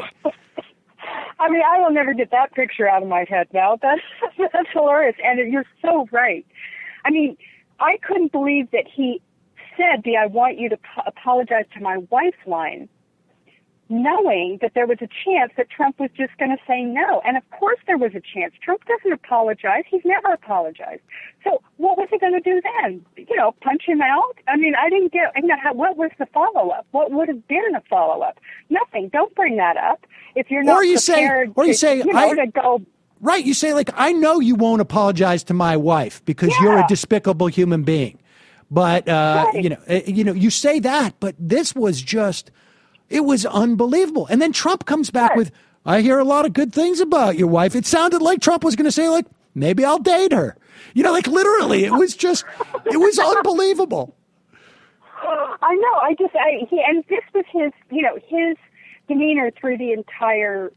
I mean, I will never get that picture out of my head now. That's that's hilarious, and you're so right. I mean, I couldn't believe that he said the "I want you to p- apologize to my wife" line, knowing that there was a chance that Trump was just going to say no. And of course there was a chance. Trump doesn't apologize. He's never apologized. So what was he going to do then? You know, punch him out? I mean, I didn't get, I mean, how, what was the follow-up? What would have been a follow-up? Nothing. Don't bring that up. If you're not or you prepared say, or you to, say, you know, I, to go. Right. You say, like, I know you won't apologize to my wife because Yeah. you're a despicable human being. But, uh, Right. you know, uh, you know, you say that, but this was just, it was unbelievable. And then Trump comes back Right. with, I hear a lot of good things about your wife. It sounded like Trump was going to say, like, maybe I'll date her. You know, like literally, it was just, it was unbelievable. I know. I just, I, he, and this was his, you know, his demeanor through the entire,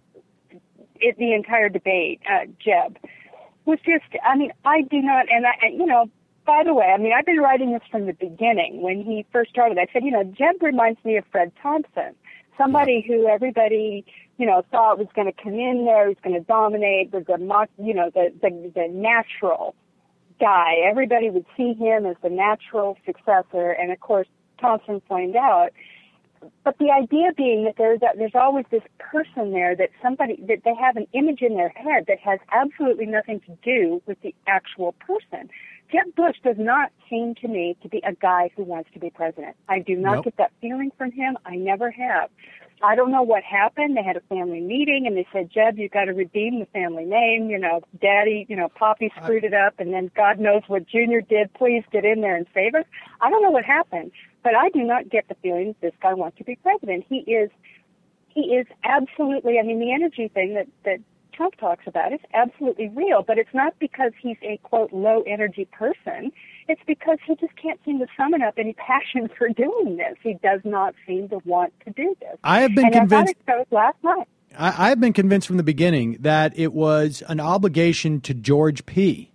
it, the entire debate, uh, Jeb, was just, I mean, I do not, and I, you know, by the way, I mean, I've been writing this from the beginning. When he first started, I said, you know, Jeb reminds me of Fred Thompson, somebody who everybody, you know, thought was going to come in there, was going to dominate, was the, you know, the, the, the natural guy. Everybody would see him as the natural successor, and of course, Thompson pointed out. But the idea being that there's that there's always this person there, that somebody, that they have an image in their head that has absolutely nothing to do with the actual person. Jeb Bush does not seem to me to be a guy who wants to be president. I do not Nope. get that feeling from him. I never have. I don't know what happened. They had a family meeting, and they said, Jeb, you've got to redeem the family name. You know, Daddy, you know, Poppy screwed it up, and then God knows what Junior did. Please get in there and save us. I don't know what happened, but I do not get the feeling that this guy wants to be president. He is, he is absolutely, I mean, the energy thing that, that Trump talks about is absolutely real, but it's not because he's a, quote, low-energy person. It's because he just can't seem to summon up any passion for doing this. He does not seem to want to do this. I have been and convinced. I thought it showed last night. I, I've been convinced from the beginning that it was an obligation to George P.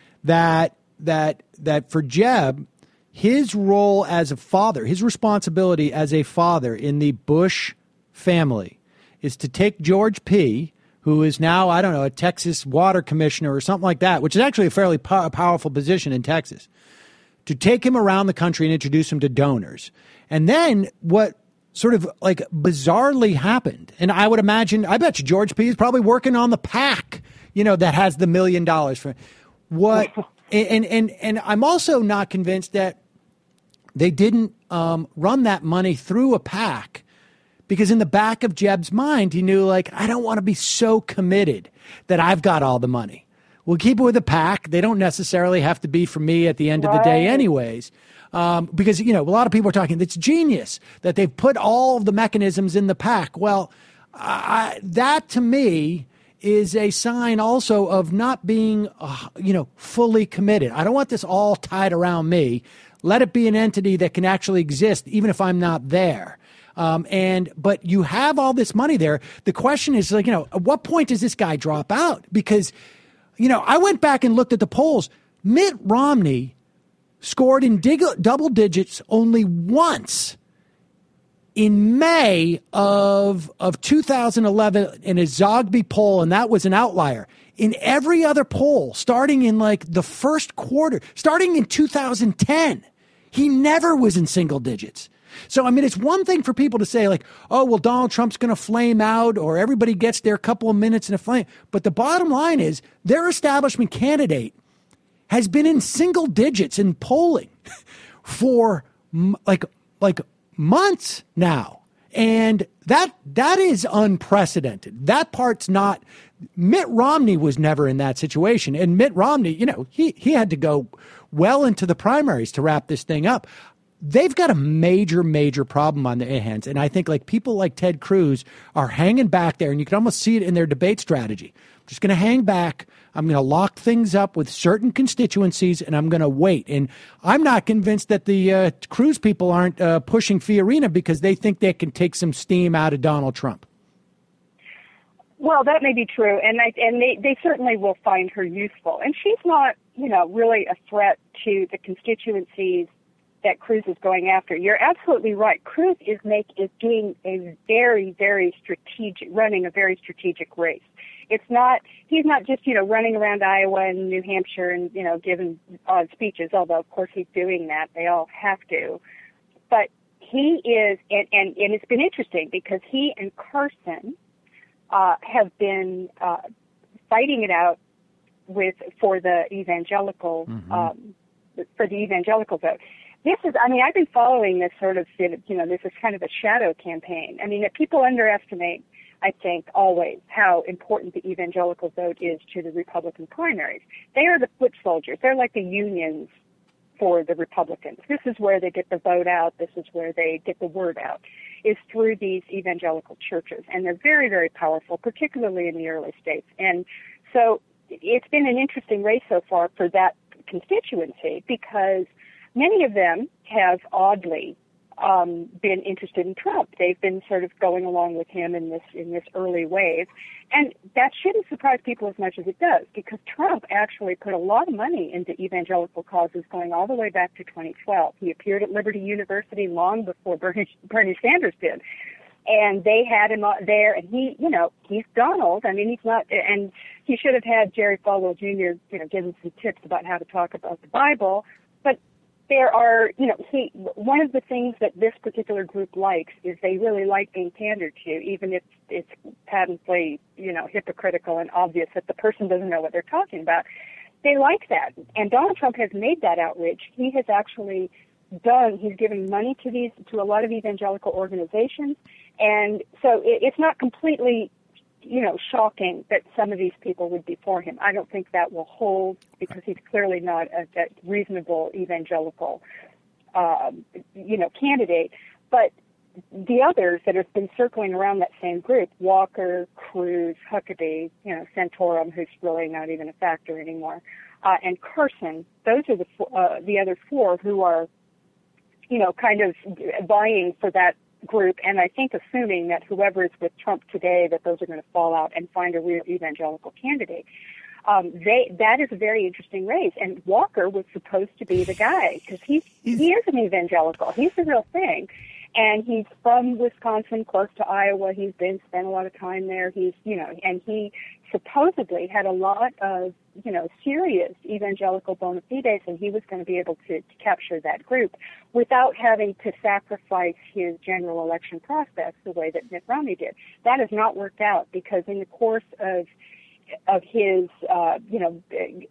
That that that for Jeb, his role as a father, his responsibility as a father in the Bush family, is to take George P., who is now, I don't know, a Texas water commissioner or something like that, which is actually a fairly po- powerful position in Texas, to take him around the country and introduce him to donors. And then what sort of like bizarrely happened, and I would imagine, I bet you George P. is probably working on the PAC, you know, that has the million dollars for what. and, and, and I'm also not convinced that they didn't um, run that money through a PAC because in the back of Jeb's mind, he knew, like, I don't want to be so committed that I've got all the money. We'll keep it with the PAC. They don't necessarily have to be for me at the end right. of the day anyways. Um, because, you know, a lot of people are talking, it's genius that they've put all of the mechanisms in the PAC. Well, I, that to me is a sign also of not being, uh, you know, fully committed. I don't want this all tied around me. Let it be an entity that can actually exist, even if I'm not there. Um, and but you have all this money there. The question is, like, you know, at what point does this guy drop out? Because, you know, I went back and looked at the polls. Mitt Romney scored in dig- double digits only once in May of of two thousand eleven in a Zogby poll, and that was an outlier. In every other poll, starting in like the first quarter, starting in two thousand ten, he never was in single digits. So, I mean, it's one thing for people to say, like, oh, well, Donald Trump's going to flame out, or everybody gets their couple of minutes in a flame. But the bottom line is their establishment candidate has been in single digits in polling for like like months now. And that that is unprecedented. That part's not. Mitt Romney was never in that situation. And Mitt Romney, you know, he, he had to go well into the primaries to wrap this thing up. They've got a major, major problem on their hands. And I think, like, people like Ted Cruz are hanging back there, and you can almost see it in their debate strategy. I'm just going to hang back. I'm going to lock things up with certain constituencies, and I'm going to wait. And I'm not convinced that the uh, Cruz people aren't uh, pushing Fiorina because they think they can take some steam out of Donald Trump. Well, that may be true, and I, and they, they certainly will find her useful. And she's not, you know, really a threat to the constituencies that Cruz is going after. You're absolutely right. Cruz is make is doing a very, very strategic, running a very strategic race. It's not, he's not just, you know, running around Iowa and New Hampshire and, you know, giving odd speeches, although of course he's doing that. They all have to. But he is, and, and, and it's been interesting because he and Carson uh, have been uh, fighting it out with, for the evangelical, mm-hmm. um, for the evangelical vote. This is, I mean, I've been following this sort of, you know, this is kind of a shadow campaign. I mean, people underestimate, I think, always how important the evangelical vote is to the Republican primaries. They are the foot soldiers. They're like the unions for the Republicans. This is where they get the vote out. This is where they get the word out, is through these evangelical churches. And they're very, very powerful, particularly in the early states. And so it's been an interesting race so far for that constituency because many of them have oddly um, been interested in Trump. They've been sort of going along with him in this in this early wave, and that shouldn't surprise people as much as it does, because Trump actually put a lot of money into evangelical causes going all the way back to twenty twelve. He appeared at Liberty University long before Bernie, Bernie Sanders did, and they had him there. And he, you know, he's Donald. I mean, he's not, and he should have had Jerry Falwell Junior, you know, give him some tips about how to talk about the Bible, but. There are, you know, he, one of the things that this particular group likes is they really like being pandered to, even if it's patently, you know, hypocritical and obvious that the person doesn't know what they're talking about. They like that. And Donald Trump has made that outreach. He has actually done, he's given money to these, to a lot of evangelical organizations. And so it, it's not completely, you know, shocking that some of these people would be for him. I don't think that will hold because he's clearly not a, a reasonable evangelical, um, you know, candidate. But the others that have been circling around that same group, Walker, Cruz, Huckabee, you know, Santorum, who's really not even a factor anymore, uh, and Carson, those are the uh, the other four who are, you know, kind of vying for that group, and I think assuming that whoever is with Trump today, that those are going to fall out and find a real evangelical candidate. Um, they that is a very interesting race, and Walker was supposed to be the guy because he's he is an evangelical. He's the real thing, and he's from Wisconsin, close to Iowa. He's been spent a lot of time there. He's you know, and he supposedly had a lot of you know serious evangelical bona fides, and he was going to be able to, to capture that group without having to sacrifice his general election process the way that Mitt Romney did. That has not worked out because in the course of of his, uh, you know,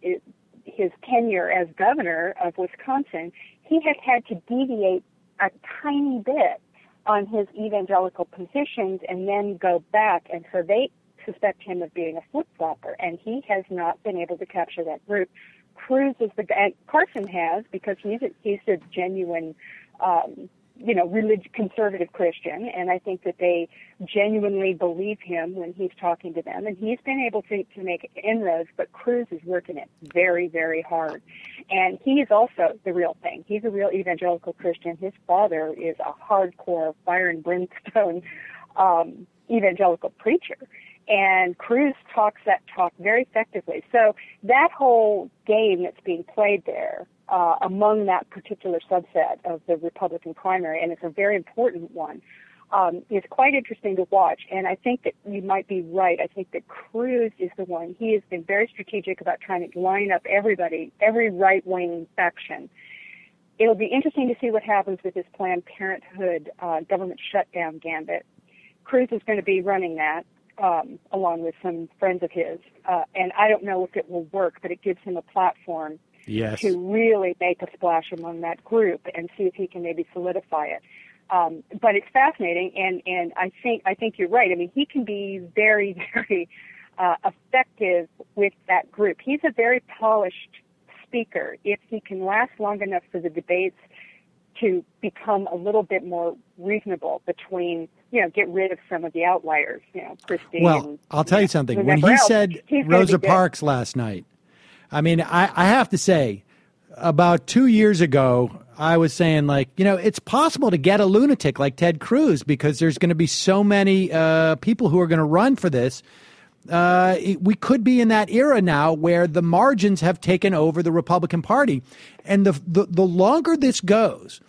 his tenure as governor of Wisconsin, he had had to deviate a tiny bit on his evangelical positions and then go back, and so they suspect him of being a flip-flopper, and he has not been able to capture that group. Cruz is the guy, Carson has, because he's a, he's a genuine, um, you know, relig- conservative Christian, and I think that they genuinely believe him when he's talking to them, and he's been able to, to make inroads, but Cruz is working it very, very hard. And he is also the real thing. He's a real evangelical Christian. His father is a hardcore fire and brimstone um, evangelical preacher. And Cruz talks that talk very effectively. So that whole game that's being played there uh, among that particular subset of the Republican primary, and it's a very important one, um, is quite interesting to watch. And I think that you might be right. I think that Cruz is the one. He has been very strategic about trying to line up everybody, every right-wing faction. It'll be interesting to see what happens with this Planned Parenthood uh, government shutdown gambit. Cruz is going to be running that. Um, along with some friends of his. Uh, and I don't know if it will work, but it gives him a platform yes. to really make a splash among that group and see if he can maybe solidify it. Um, but it's fascinating, and, and I think I think you're right. I mean, he can be very, very uh, effective with that group. He's a very polished speaker. If he can last long enough for the debates to become a little bit more reasonable between, you know, get rid of some of the outliers, you know, Christie. Well, and, I'll tell you, you know, something. When he else, said Rosa Parks last night, I mean, I, I have to say, about two years ago, I was saying, like, you know, it's possible to get a lunatic like Ted Cruz because there's going to be so many uh, people who are going to run for this. Uh, we could be in that era now where the margins have taken over the Republican Party. And the, the, the longer this goes,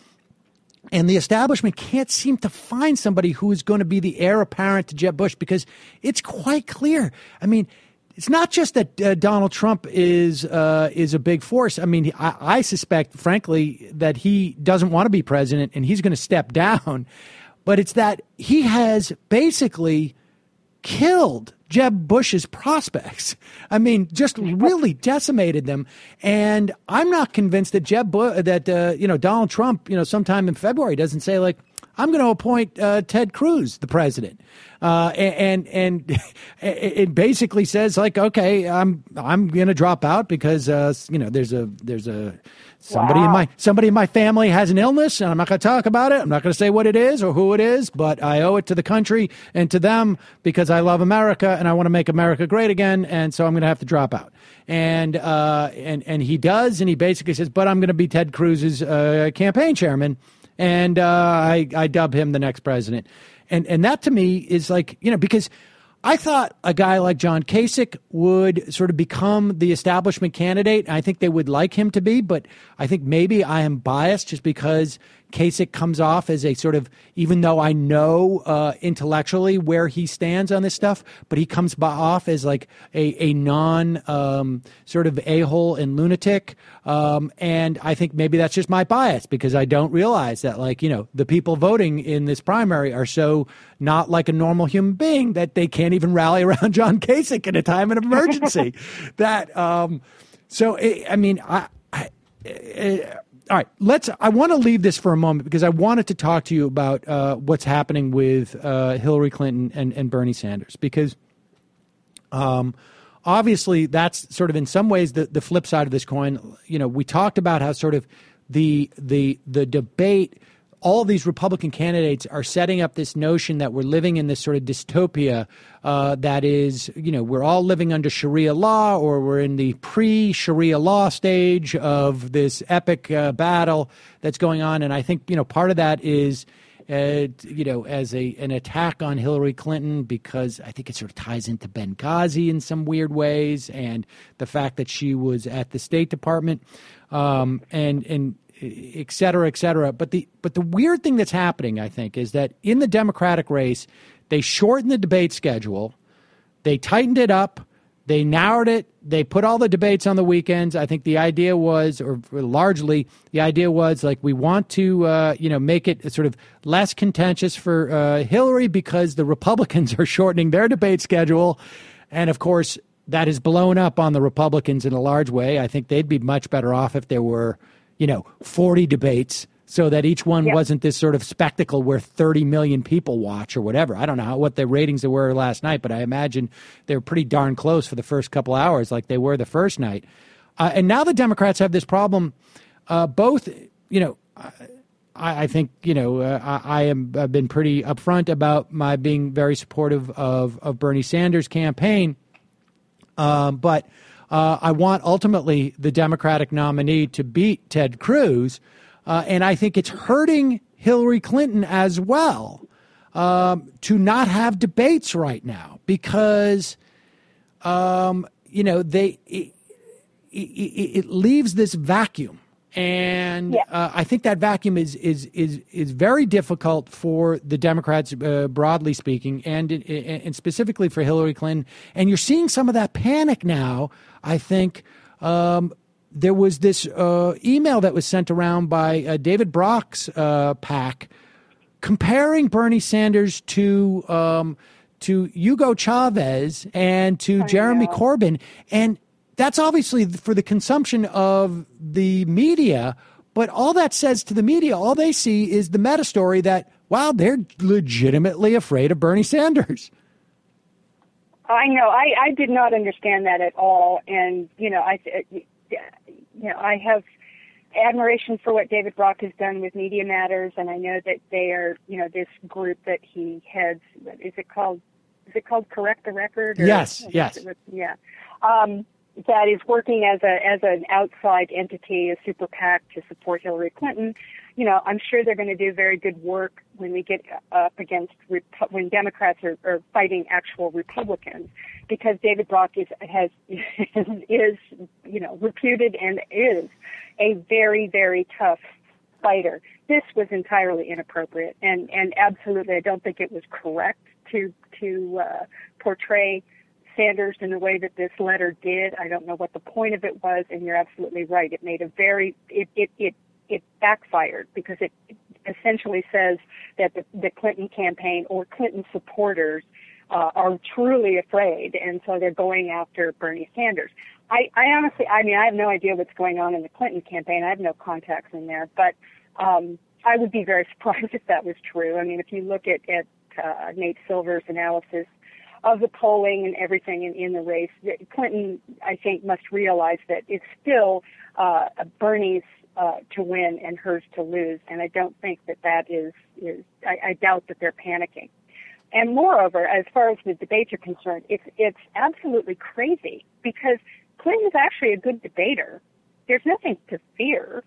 and the establishment can't seem to find somebody who is going to be the heir apparent to Jeb Bush, because it's quite clear. I mean, it's not just that uh, Donald Trump is uh, is a big force. I mean, I, I suspect, frankly, that he doesn't want to be president and he's going to step down. But it's that he has basically killed Jeb Bush's prospects. I mean, just really decimated them. And I'm not convinced that Jeb Bush, that uh, you know, Donald Trump, you know, sometime in February doesn't say, like, I'm going to appoint uh, Ted Cruz the president, uh, and and, and it basically says, like, okay, I'm I'm going to drop out because uh, you know there's a there's a somebody wow. in my somebody in my family has an illness, and I'm not going to talk about it. I'm not going to say what it is or who it is, but I owe it to the country and to them because I love America and I want to make America great again, and so I'm going to have to drop out. And uh, and and he does, and he basically says, but I'm going to be Ted Cruz's uh, campaign chairman. And uh, I, I dub him the next president. And and that to me is like, you know, because I thought a guy like John Kasich would sort of become the establishment candidate. I think they would like him to be, but I think maybe I am biased just because Kasich comes off as a sort of, even though I know uh, intellectually where he stands on this stuff, but he comes off as like a, a non um, sort of a-hole and lunatic. Um, and I think maybe that's just my bias because I don't realize that, like, you know, the people voting in this primary are so not like a normal human being that they can't even rally around John Kasich in a time of emergency. that, um, so, I mean, I, I, I all right, let's. I want to leave this for a moment because I wanted to talk to you about uh, what's happening with uh, Hillary Clinton and, and Bernie Sanders, because um, obviously that's sort of in some ways the, the flip side of this coin. You know, we talked about how sort of the the the debate, all these Republican candidates are setting up this notion that we're living in this sort of dystopia uh, that is, you know, we're all living under Sharia law, or we're in the pre-Sharia law stage of this epic uh, battle that's going on. And I think, you know, part of that is, uh, you know, as a an attack on Hillary Clinton, because I think it sort of ties into Benghazi in some weird ways, and the fact that she was at the State Department, um, and and. et cetera, et cetera. But the but the weird thing that's happening, I think, is that in the Democratic race, they shortened the debate schedule, they tightened it up, they narrowed it, they put all the debates on the weekends. I think the idea was, or largely, the idea was like we want to, uh, you know, make it sort of less contentious for uh, Hillary because the Republicans are shortening their debate schedule, and of course that has blown up on the Republicans in a large way. I think they'd be much better off if there were, you know, forty debates so that each one yeah. wasn't this sort of spectacle where thirty million people watch or whatever. I don't know how, what the ratings were last night, but I imagine they were pretty darn close for the first couple hours like they were the first night. Uh, and now the Democrats have this problem, uh, both, you know, I, I think, you know, uh, I, I am, I've been pretty upfront about my being very supportive of, of Bernie Sanders' campaign. Um, but uh, I want ultimately the Democratic nominee to beat Ted Cruz. Uh, and I think it's hurting Hillary Clinton as well um, to not have debates right now because, um, you know, they it, it, it leaves this vacuum. And yeah. uh, I think that vacuum is is is is very difficult for the Democrats, uh, broadly speaking, and and specifically for Hillary Clinton. And you're seeing some of that panic now. I think um, there was this uh, email that was sent around by uh, David Brock's uh, PAC comparing Bernie Sanders to um, to Hugo Chavez and to I Jeremy know. Corbyn, and that's obviously for the consumption of the media, but all that says to the media, all they see is the meta story that, wow, they're legitimately afraid of Bernie Sanders. I know. I, I did not understand that at all. And, you know, I, you know, I have admiration for what David Brock has done with Media Matters. And I know that they are, you know, this group that he heads, is it called, is it called Correct the Record? Or, yes. Yes. Yeah. Um, that is working as a as an outside entity, a super PAC to support Hillary Clinton. You know, I'm sure they're going to do very good work when we get up against when Democrats are, are fighting actual Republicans, because David Brock is has is you know reputed and is a very very tough fighter. This was entirely inappropriate, and and absolutely, I don't think it was correct to to uh, portray Sanders in the way that this letter did. I don't know what the point of it was, and you're absolutely right. It made a very, it, it, it, it backfired because it essentially says that the, the Clinton campaign or Clinton supporters uh, are truly afraid, and so they're going after Bernie Sanders. I, I honestly, I mean, I have no idea what's going on in the Clinton campaign. I have no contacts in there, but um, I would be very surprised if that was true. I mean, if you look at, at uh, Nate Silver's analysis of the polling and everything in, in the race, Clinton, I think, must realize that it's still uh, Bernie's uh, to win and hers to lose. And I don't think that that is, is I, I doubt that they're panicking. And moreover, as far as the debates are concerned, it's, it's absolutely crazy because Clinton is actually a good debater. There's nothing to fear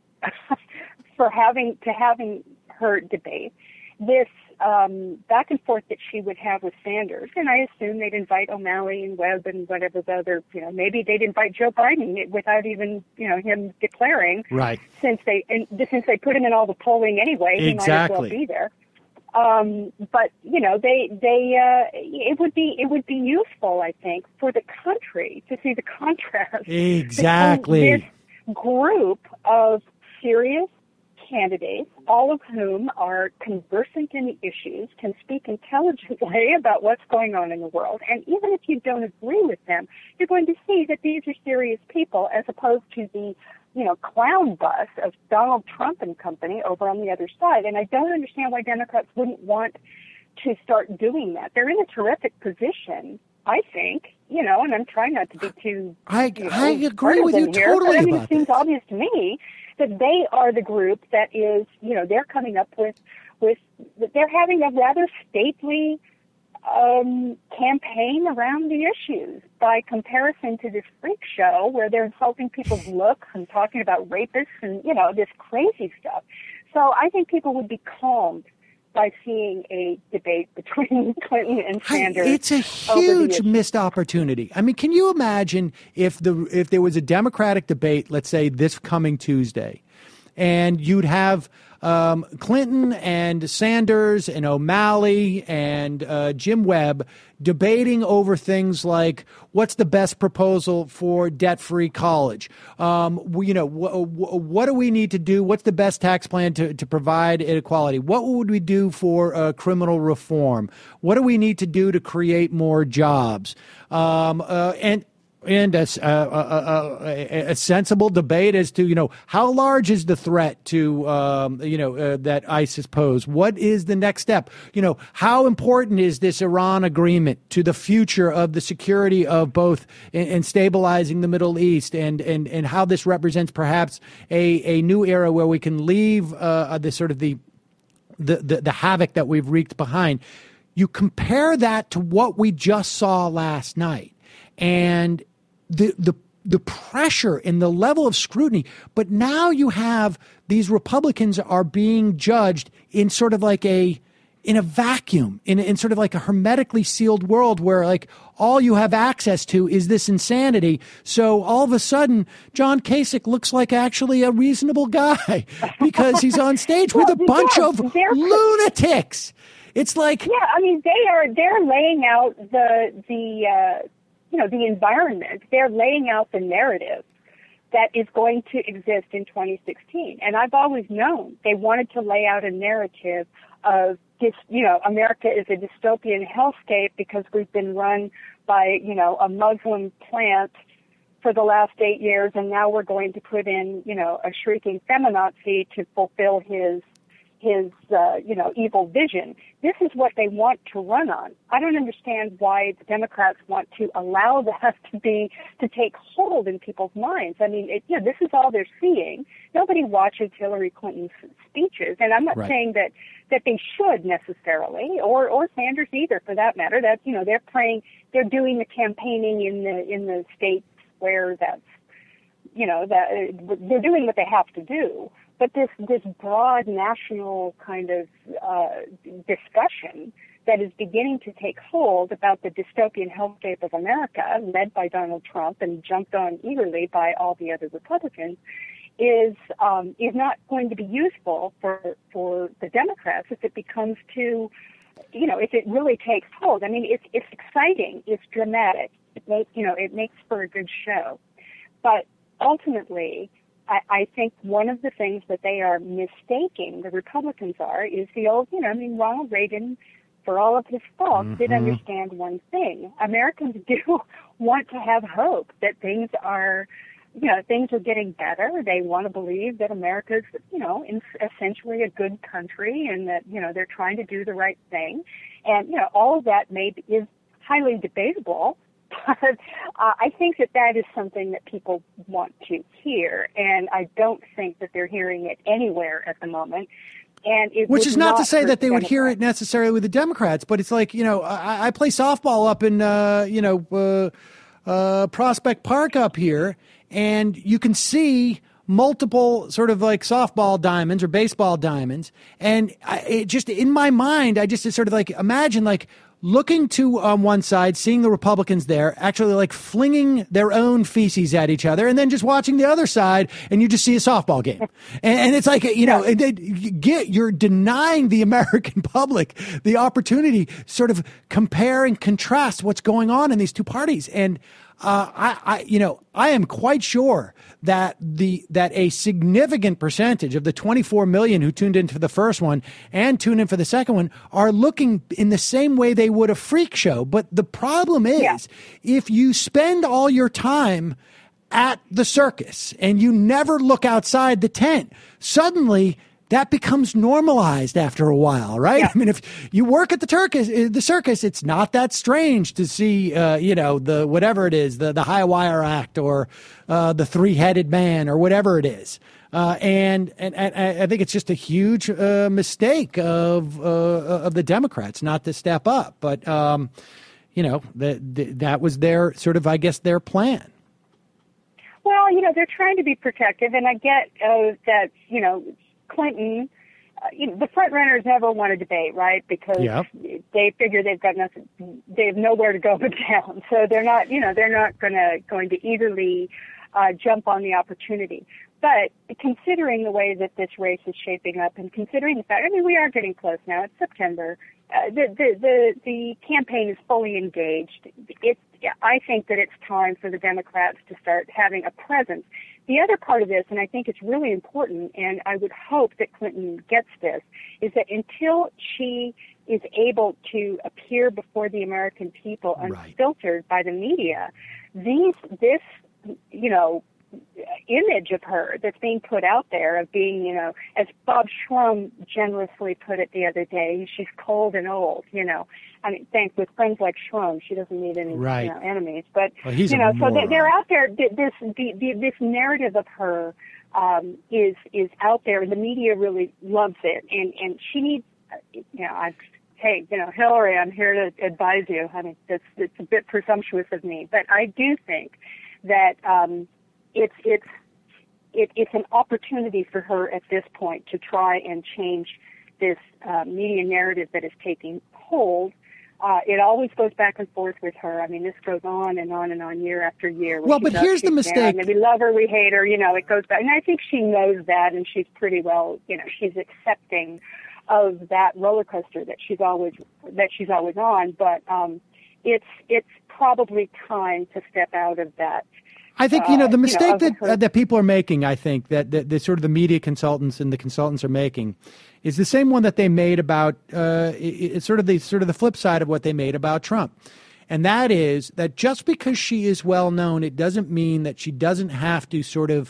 for having, to having her debate. This um, back and forth that she would have with Sanders, and I assume they'd invite O'Malley and Webb and whatever the other, you know, maybe they'd invite Joe Biden without even, you know, him declaring. Right. Since they and since they put him in all the polling anyway, he exactly. might as well be there. Um, but you know, they they uh, it would be it would be useful, I think, for the country to see the contrast. Exactly. This group of serious candidates, all of whom are conversant in the issues, can speak intelligently about what's going on in the world. And even if you don't agree with them, you're going to see that these are serious people as opposed to the, you know, clown bus of Donald Trump and company over on the other side. And I don't understand why Democrats wouldn't want to start doing that. They're in a terrific position, I think, you know, and I'm trying not to be too, I, you know, I agree with you here, totally but, I mean, about it seems this. obvious to me that they are the group that is, you know, they're coming up with, with, they're having a rather stately um, campaign around the issues by comparison to this freak show where they're insulting people's looks and talking about rapists and, you know, this crazy stuff. So I think people would be calmed by seeing a debate between Clinton and Sanders. It's a huge missed opportunity. I mean, can you imagine if the if there was a Democratic debate, let's say this coming Tuesday, and you'd have um, Clinton and Sanders and O'Malley and uh, Jim Webb debating over things like what's the best proposal for debt-free college? Um, you know, wh- wh- what do we need to do? What's the best tax plan to, to provide equality? What would we do for uh, criminal reform? What do we need to do to create more jobs? Um, uh, and and a, a, a, a sensible debate as to, you know, how large is the threat to, um, you know, uh, that ISIS pose? What is the next step? You know, how important is this Iran agreement to the future of the security of both and, and stabilizing the Middle East, and, and, and how this represents perhaps a, a new era where we can leave uh, the sort of the, the, the, the havoc that we've wreaked behind. You compare that to what we just saw last night, and the the the pressure and the level of scrutiny. But now you have these Republicans are being judged in sort of like a in a vacuum, in in sort of like a hermetically sealed world where like all you have access to is this insanity. So all of a sudden, John Kasich looks like actually a reasonable guy because he's on stage well, with a bunch yeah, of lunatics. It's like, yeah, I mean, they are they're laying out the the. Uh, you know, the environment. They're laying out the narrative that is going to exist in twenty sixteen. And I've always known they wanted to lay out a narrative of this, you know, America is a dystopian hellscape because we've been run by, you know, a Muslim plant for the last eight years, and now we're going to put in, you know, a shrieking feminazi to fulfill his his, uh, you know, evil vision. This is what they want to run on. I don't understand why the Democrats want to allow that to be, to take hold in people's minds. I mean, it, you know, this is all they're seeing. Nobody watches Hillary Clinton's speeches, and I'm not right. saying that, that they should necessarily, or, or Sanders either, for that matter. That, you know, they're playing, they're doing the campaigning in the, in the states where that's, you know, that they're doing what they have to do. But this, this broad national kind of uh, discussion that is beginning to take hold about the dystopian hellscape of America, led by Donald Trump and jumped on eagerly by all the other Republicans, is um, is not going to be useful for for the Democrats if it becomes too, you know, if it really takes hold. I mean, it's it's exciting, it's dramatic, it makes, you know, it makes for a good show, but ultimately, I, I think one of the things that they are mistaking, the Republicans are, is the old, you know, I mean, Ronald Reagan, for all of his faults, mm-hmm. did understand one thing. Americans do want to have hope that things are, you know, things are getting better. They want to believe that America is, you know, in, essentially a good country and that, you know, they're trying to do the right thing. And, you know, all of that may be, is highly debatable. But uh, I think that that is something that people want to hear, and I don't think that they're hearing it anywhere at the moment. And it Which is not, not to say that they Democrats. would hear it necessarily with the Democrats, but it's like, you know, I, I play softball up in, uh, you know, uh, uh, Prospect Park up here, and you can see multiple sort of like softball diamonds or baseball diamonds, and I, it just in my mind, I just sort of like imagine like looking to on um, one side, seeing the Republicans there, actually like flinging their own feces at each other, and then just watching the other side, and you just see a softball game. And, and it's like, you know, it, it, you get, you're denying the American public the opportunity to sort of compare and contrast what's going on in these two parties. And Uh, I, I, you know, I am quite sure that the that a significant percentage of the twenty-four million who tuned in for the first one and tuned in for the second one are looking in the same way they would a freak show. But the problem is, yeah. if you spend all your time at the circus and you never look outside the tent, suddenly that becomes normalized after a while, right? Yeah. I mean, if you work at the circus, the circus, it's not that strange to see, uh, you know, the whatever it is, the the high wire act or uh, the three headed man or whatever it is. Uh, and, and and I think it's just a huge uh, mistake of uh, of the Democrats not to step up. But um, you know, that that was their sort of, I guess, their plan. Well, you know, they're trying to be protective, and I get uh, that, you know. Clinton, uh, you know, the front runners never want to debate, right? Because yeah. they figure they've got nothing, they have nowhere to go but down. So they're not, you know, they're not going to going to eagerly uh, jump on the opportunity. But considering the way that this race is shaping up, and considering the fact, I mean, we are getting close now. It's September. Uh, the, the the the campaign is fully engaged. It's I think that it's time for the Democrats to start having a presence. The other part of this, and I think it's really important, and I would hope that Clinton gets this, is that until she is able to appear before the American people unfiltered right. by the media, these, this, you know, image of her that's being put out there of being, you know, as Bob Shrum generously put it the other day, she's cold and old, you know. I mean, thanks with friends like Shrum, she doesn't need any right. you know, enemies. But, well, he's you know, so moron. they're out there, this, the, the, this narrative of her um, is is out there, and the media really loves it. And, and she needs, you know, I, hey, you know, Hillary, I'm here to advise you. I mean, it's, it's a bit presumptuous of me. But I do think that um, it's it's it, it's an opportunity for her at this point to try and change this uh, media narrative that is taking hold. Uh, it always goes back and forth with her. I mean, this goes on and on and on year after year. Well, but here's the mistake. We love her, we hate her, you know, it goes back. And I think she knows that, and she's pretty well, you know, she's accepting of that roller coaster that she's always that she's always on. But um, it's it's probably time to step out of that. I think, you know, the mistake uh, you know, that uh, that people are making, I think, that, that the sort of the media consultants and the consultants are making is the same one that they made about, uh, it's sort of the sort of the flip side of what they made about Trump. And that is that just because she is well known, it doesn't mean that she doesn't have to sort of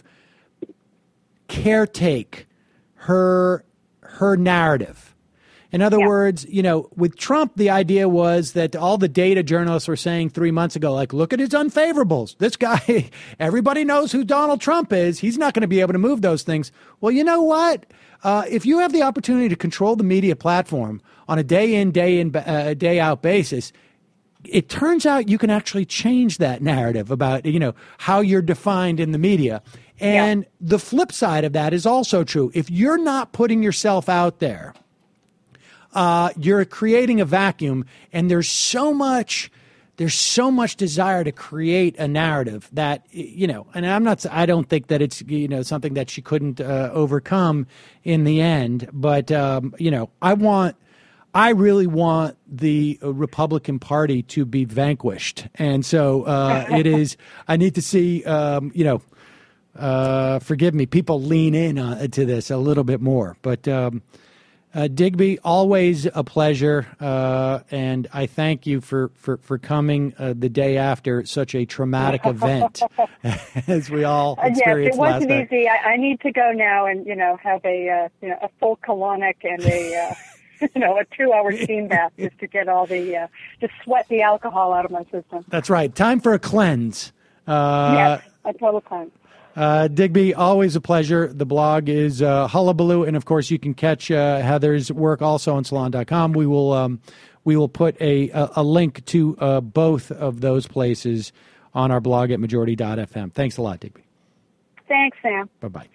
caretake her her narrative. In other yeah. words, you know, with Trump, the idea was that all the data journalists were saying three months ago, like, look at his unfavorables. This guy, everybody knows who Donald Trump is. He's not going to be able to move those things. Well, you know what? Uh, if you have the opportunity to control the media platform on a day in, day in, uh, day out basis, it turns out you can actually change that narrative about, you know, how you're defined in the media. And yeah. the flip side of that is also true. If you're not putting yourself out there, Uh, you're creating a vacuum, and there's so much, there's so much desire to create a narrative that, you know, and I'm not, I don't think that it's, you know, something that she couldn't uh, overcome in the end. But, um, you know, I want, I really want the Republican Party to be vanquished. And so uh, it is, I need to see, um, you know, uh, forgive me, people lean in on, to this a little bit more. But, um, Uh, Digby, always a pleasure, uh, and I thank you for, for, for coming uh, the day after such a traumatic event, as we all experienced last night. Yes, it wasn't easy. I, I need to go now and, you know, have a uh, you know a full colonic and a uh, you know a two-hour steam bath just to get all the uh, just sweat the alcohol out of my system. That's right. Time for a cleanse. Uh, yes, a total cleanse. Uh, Digby, always a pleasure. The blog is uh, Hullabaloo, and of course you can catch uh, Heather's work also on salon dot com. We will um, we will put a a, a link to uh, both of those places on our blog at majority dot f m. Thanks a lot, Digby. Thanks, Sam. Bye-bye.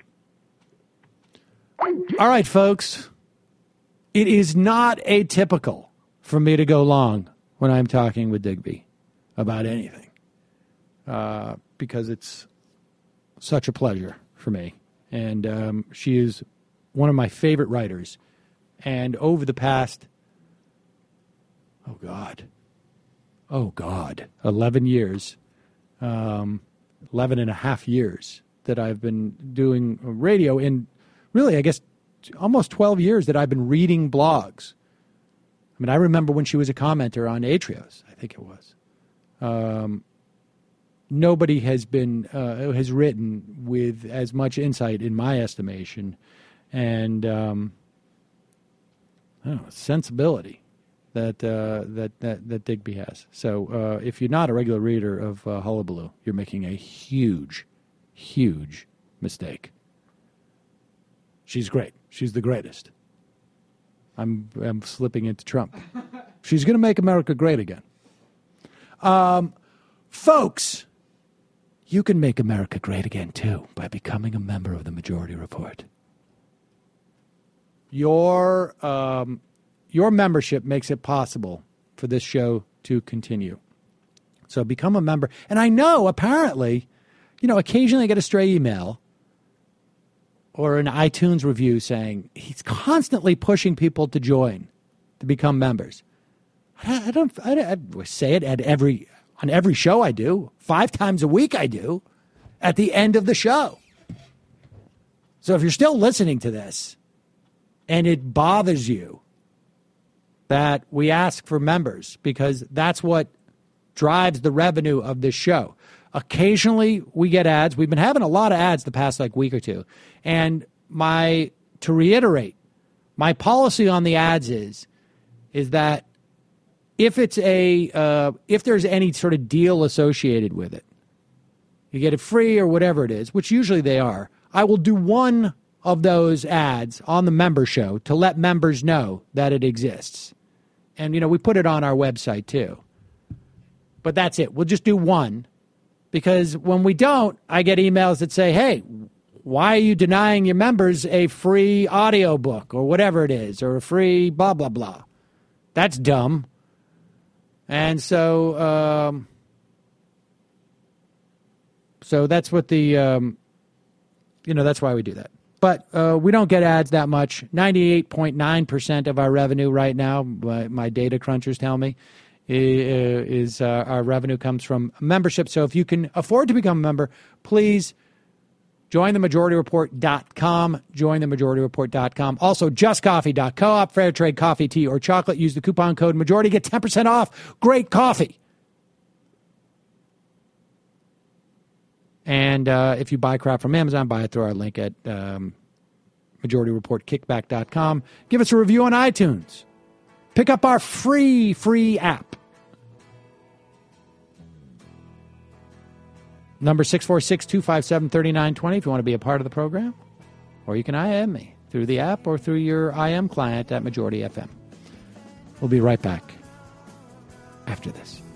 All right, folks. It is not atypical for me to go long when I'm talking with Digby about anything, uh, because it's such a pleasure for me. And um, she is one of my favorite writers. And over the past, oh, God, oh, God, eleven years, um, eleven and a half years that I've been doing radio, and really, I guess, almost twelve years that I've been reading blogs. I mean, I remember when she was a commenter on Atrios, I think it was. Um, Nobody has been uh, has written with as much insight, in my estimation, and um, I don't know, sensibility that uh, that that that Digby has. So, uh, if you're not a regular reader of uh, Hullabaloo, you're making a huge, huge mistake. She's great. She's the greatest. I'm I'm slipping into Trump. She's going to make America great again, um, folks. You can make America great again, too, by becoming a member of the Majority Report. Your um, your membership makes it possible for this show to continue. So become a member. And I know, apparently, you know, occasionally I get a stray email or an iTunes review saying he's constantly pushing people to join, to become members. I, I don't I, I say it at every... On every show I do, five times a week I do, at the end of the show. So if you're still listening to this and it bothers you that we ask for members, because that's what drives the revenue of this show. Occasionally we get ads. We've been having a lot of ads the past like week or two. And my, to reiterate, my policy on the ads is, is that if it's a, uh, if there's any sort of deal associated with it, you get it free or whatever it is, which usually they are, I will do one of those ads on the member show to let members know that it exists. And, you know, we put it on our website too. But that's it. We'll just do one. Because when we don't, I get emails that say, hey, why are you denying your members a free audio book or whatever it is, or a free blah, blah, blah. That's dumb. And so, um, so that's what the, um, you know, that's why we do that. But uh, we don't get ads that much. ninety-eight point nine percent of our revenue right now, my, my data crunchers tell me, is uh, our revenue comes from membership. So if you can afford to become a member, please join the majority report dot com. join the majority report dot com. Also, just coffee dot coop, fair trade coffee, tea, or chocolate. Use the coupon code MAJORITY. Get ten percent off. Great coffee. And uh, if you buy crap from Amazon, buy it through our link at um, majority report kickback dot com. Give us a review on iTunes. Pick up our free, free app. Number six four six, two five seven, three nine two zero if you want to be a part of the program. Or you can I M me through the app or through your I M client at Majority F M. We'll be right back after this.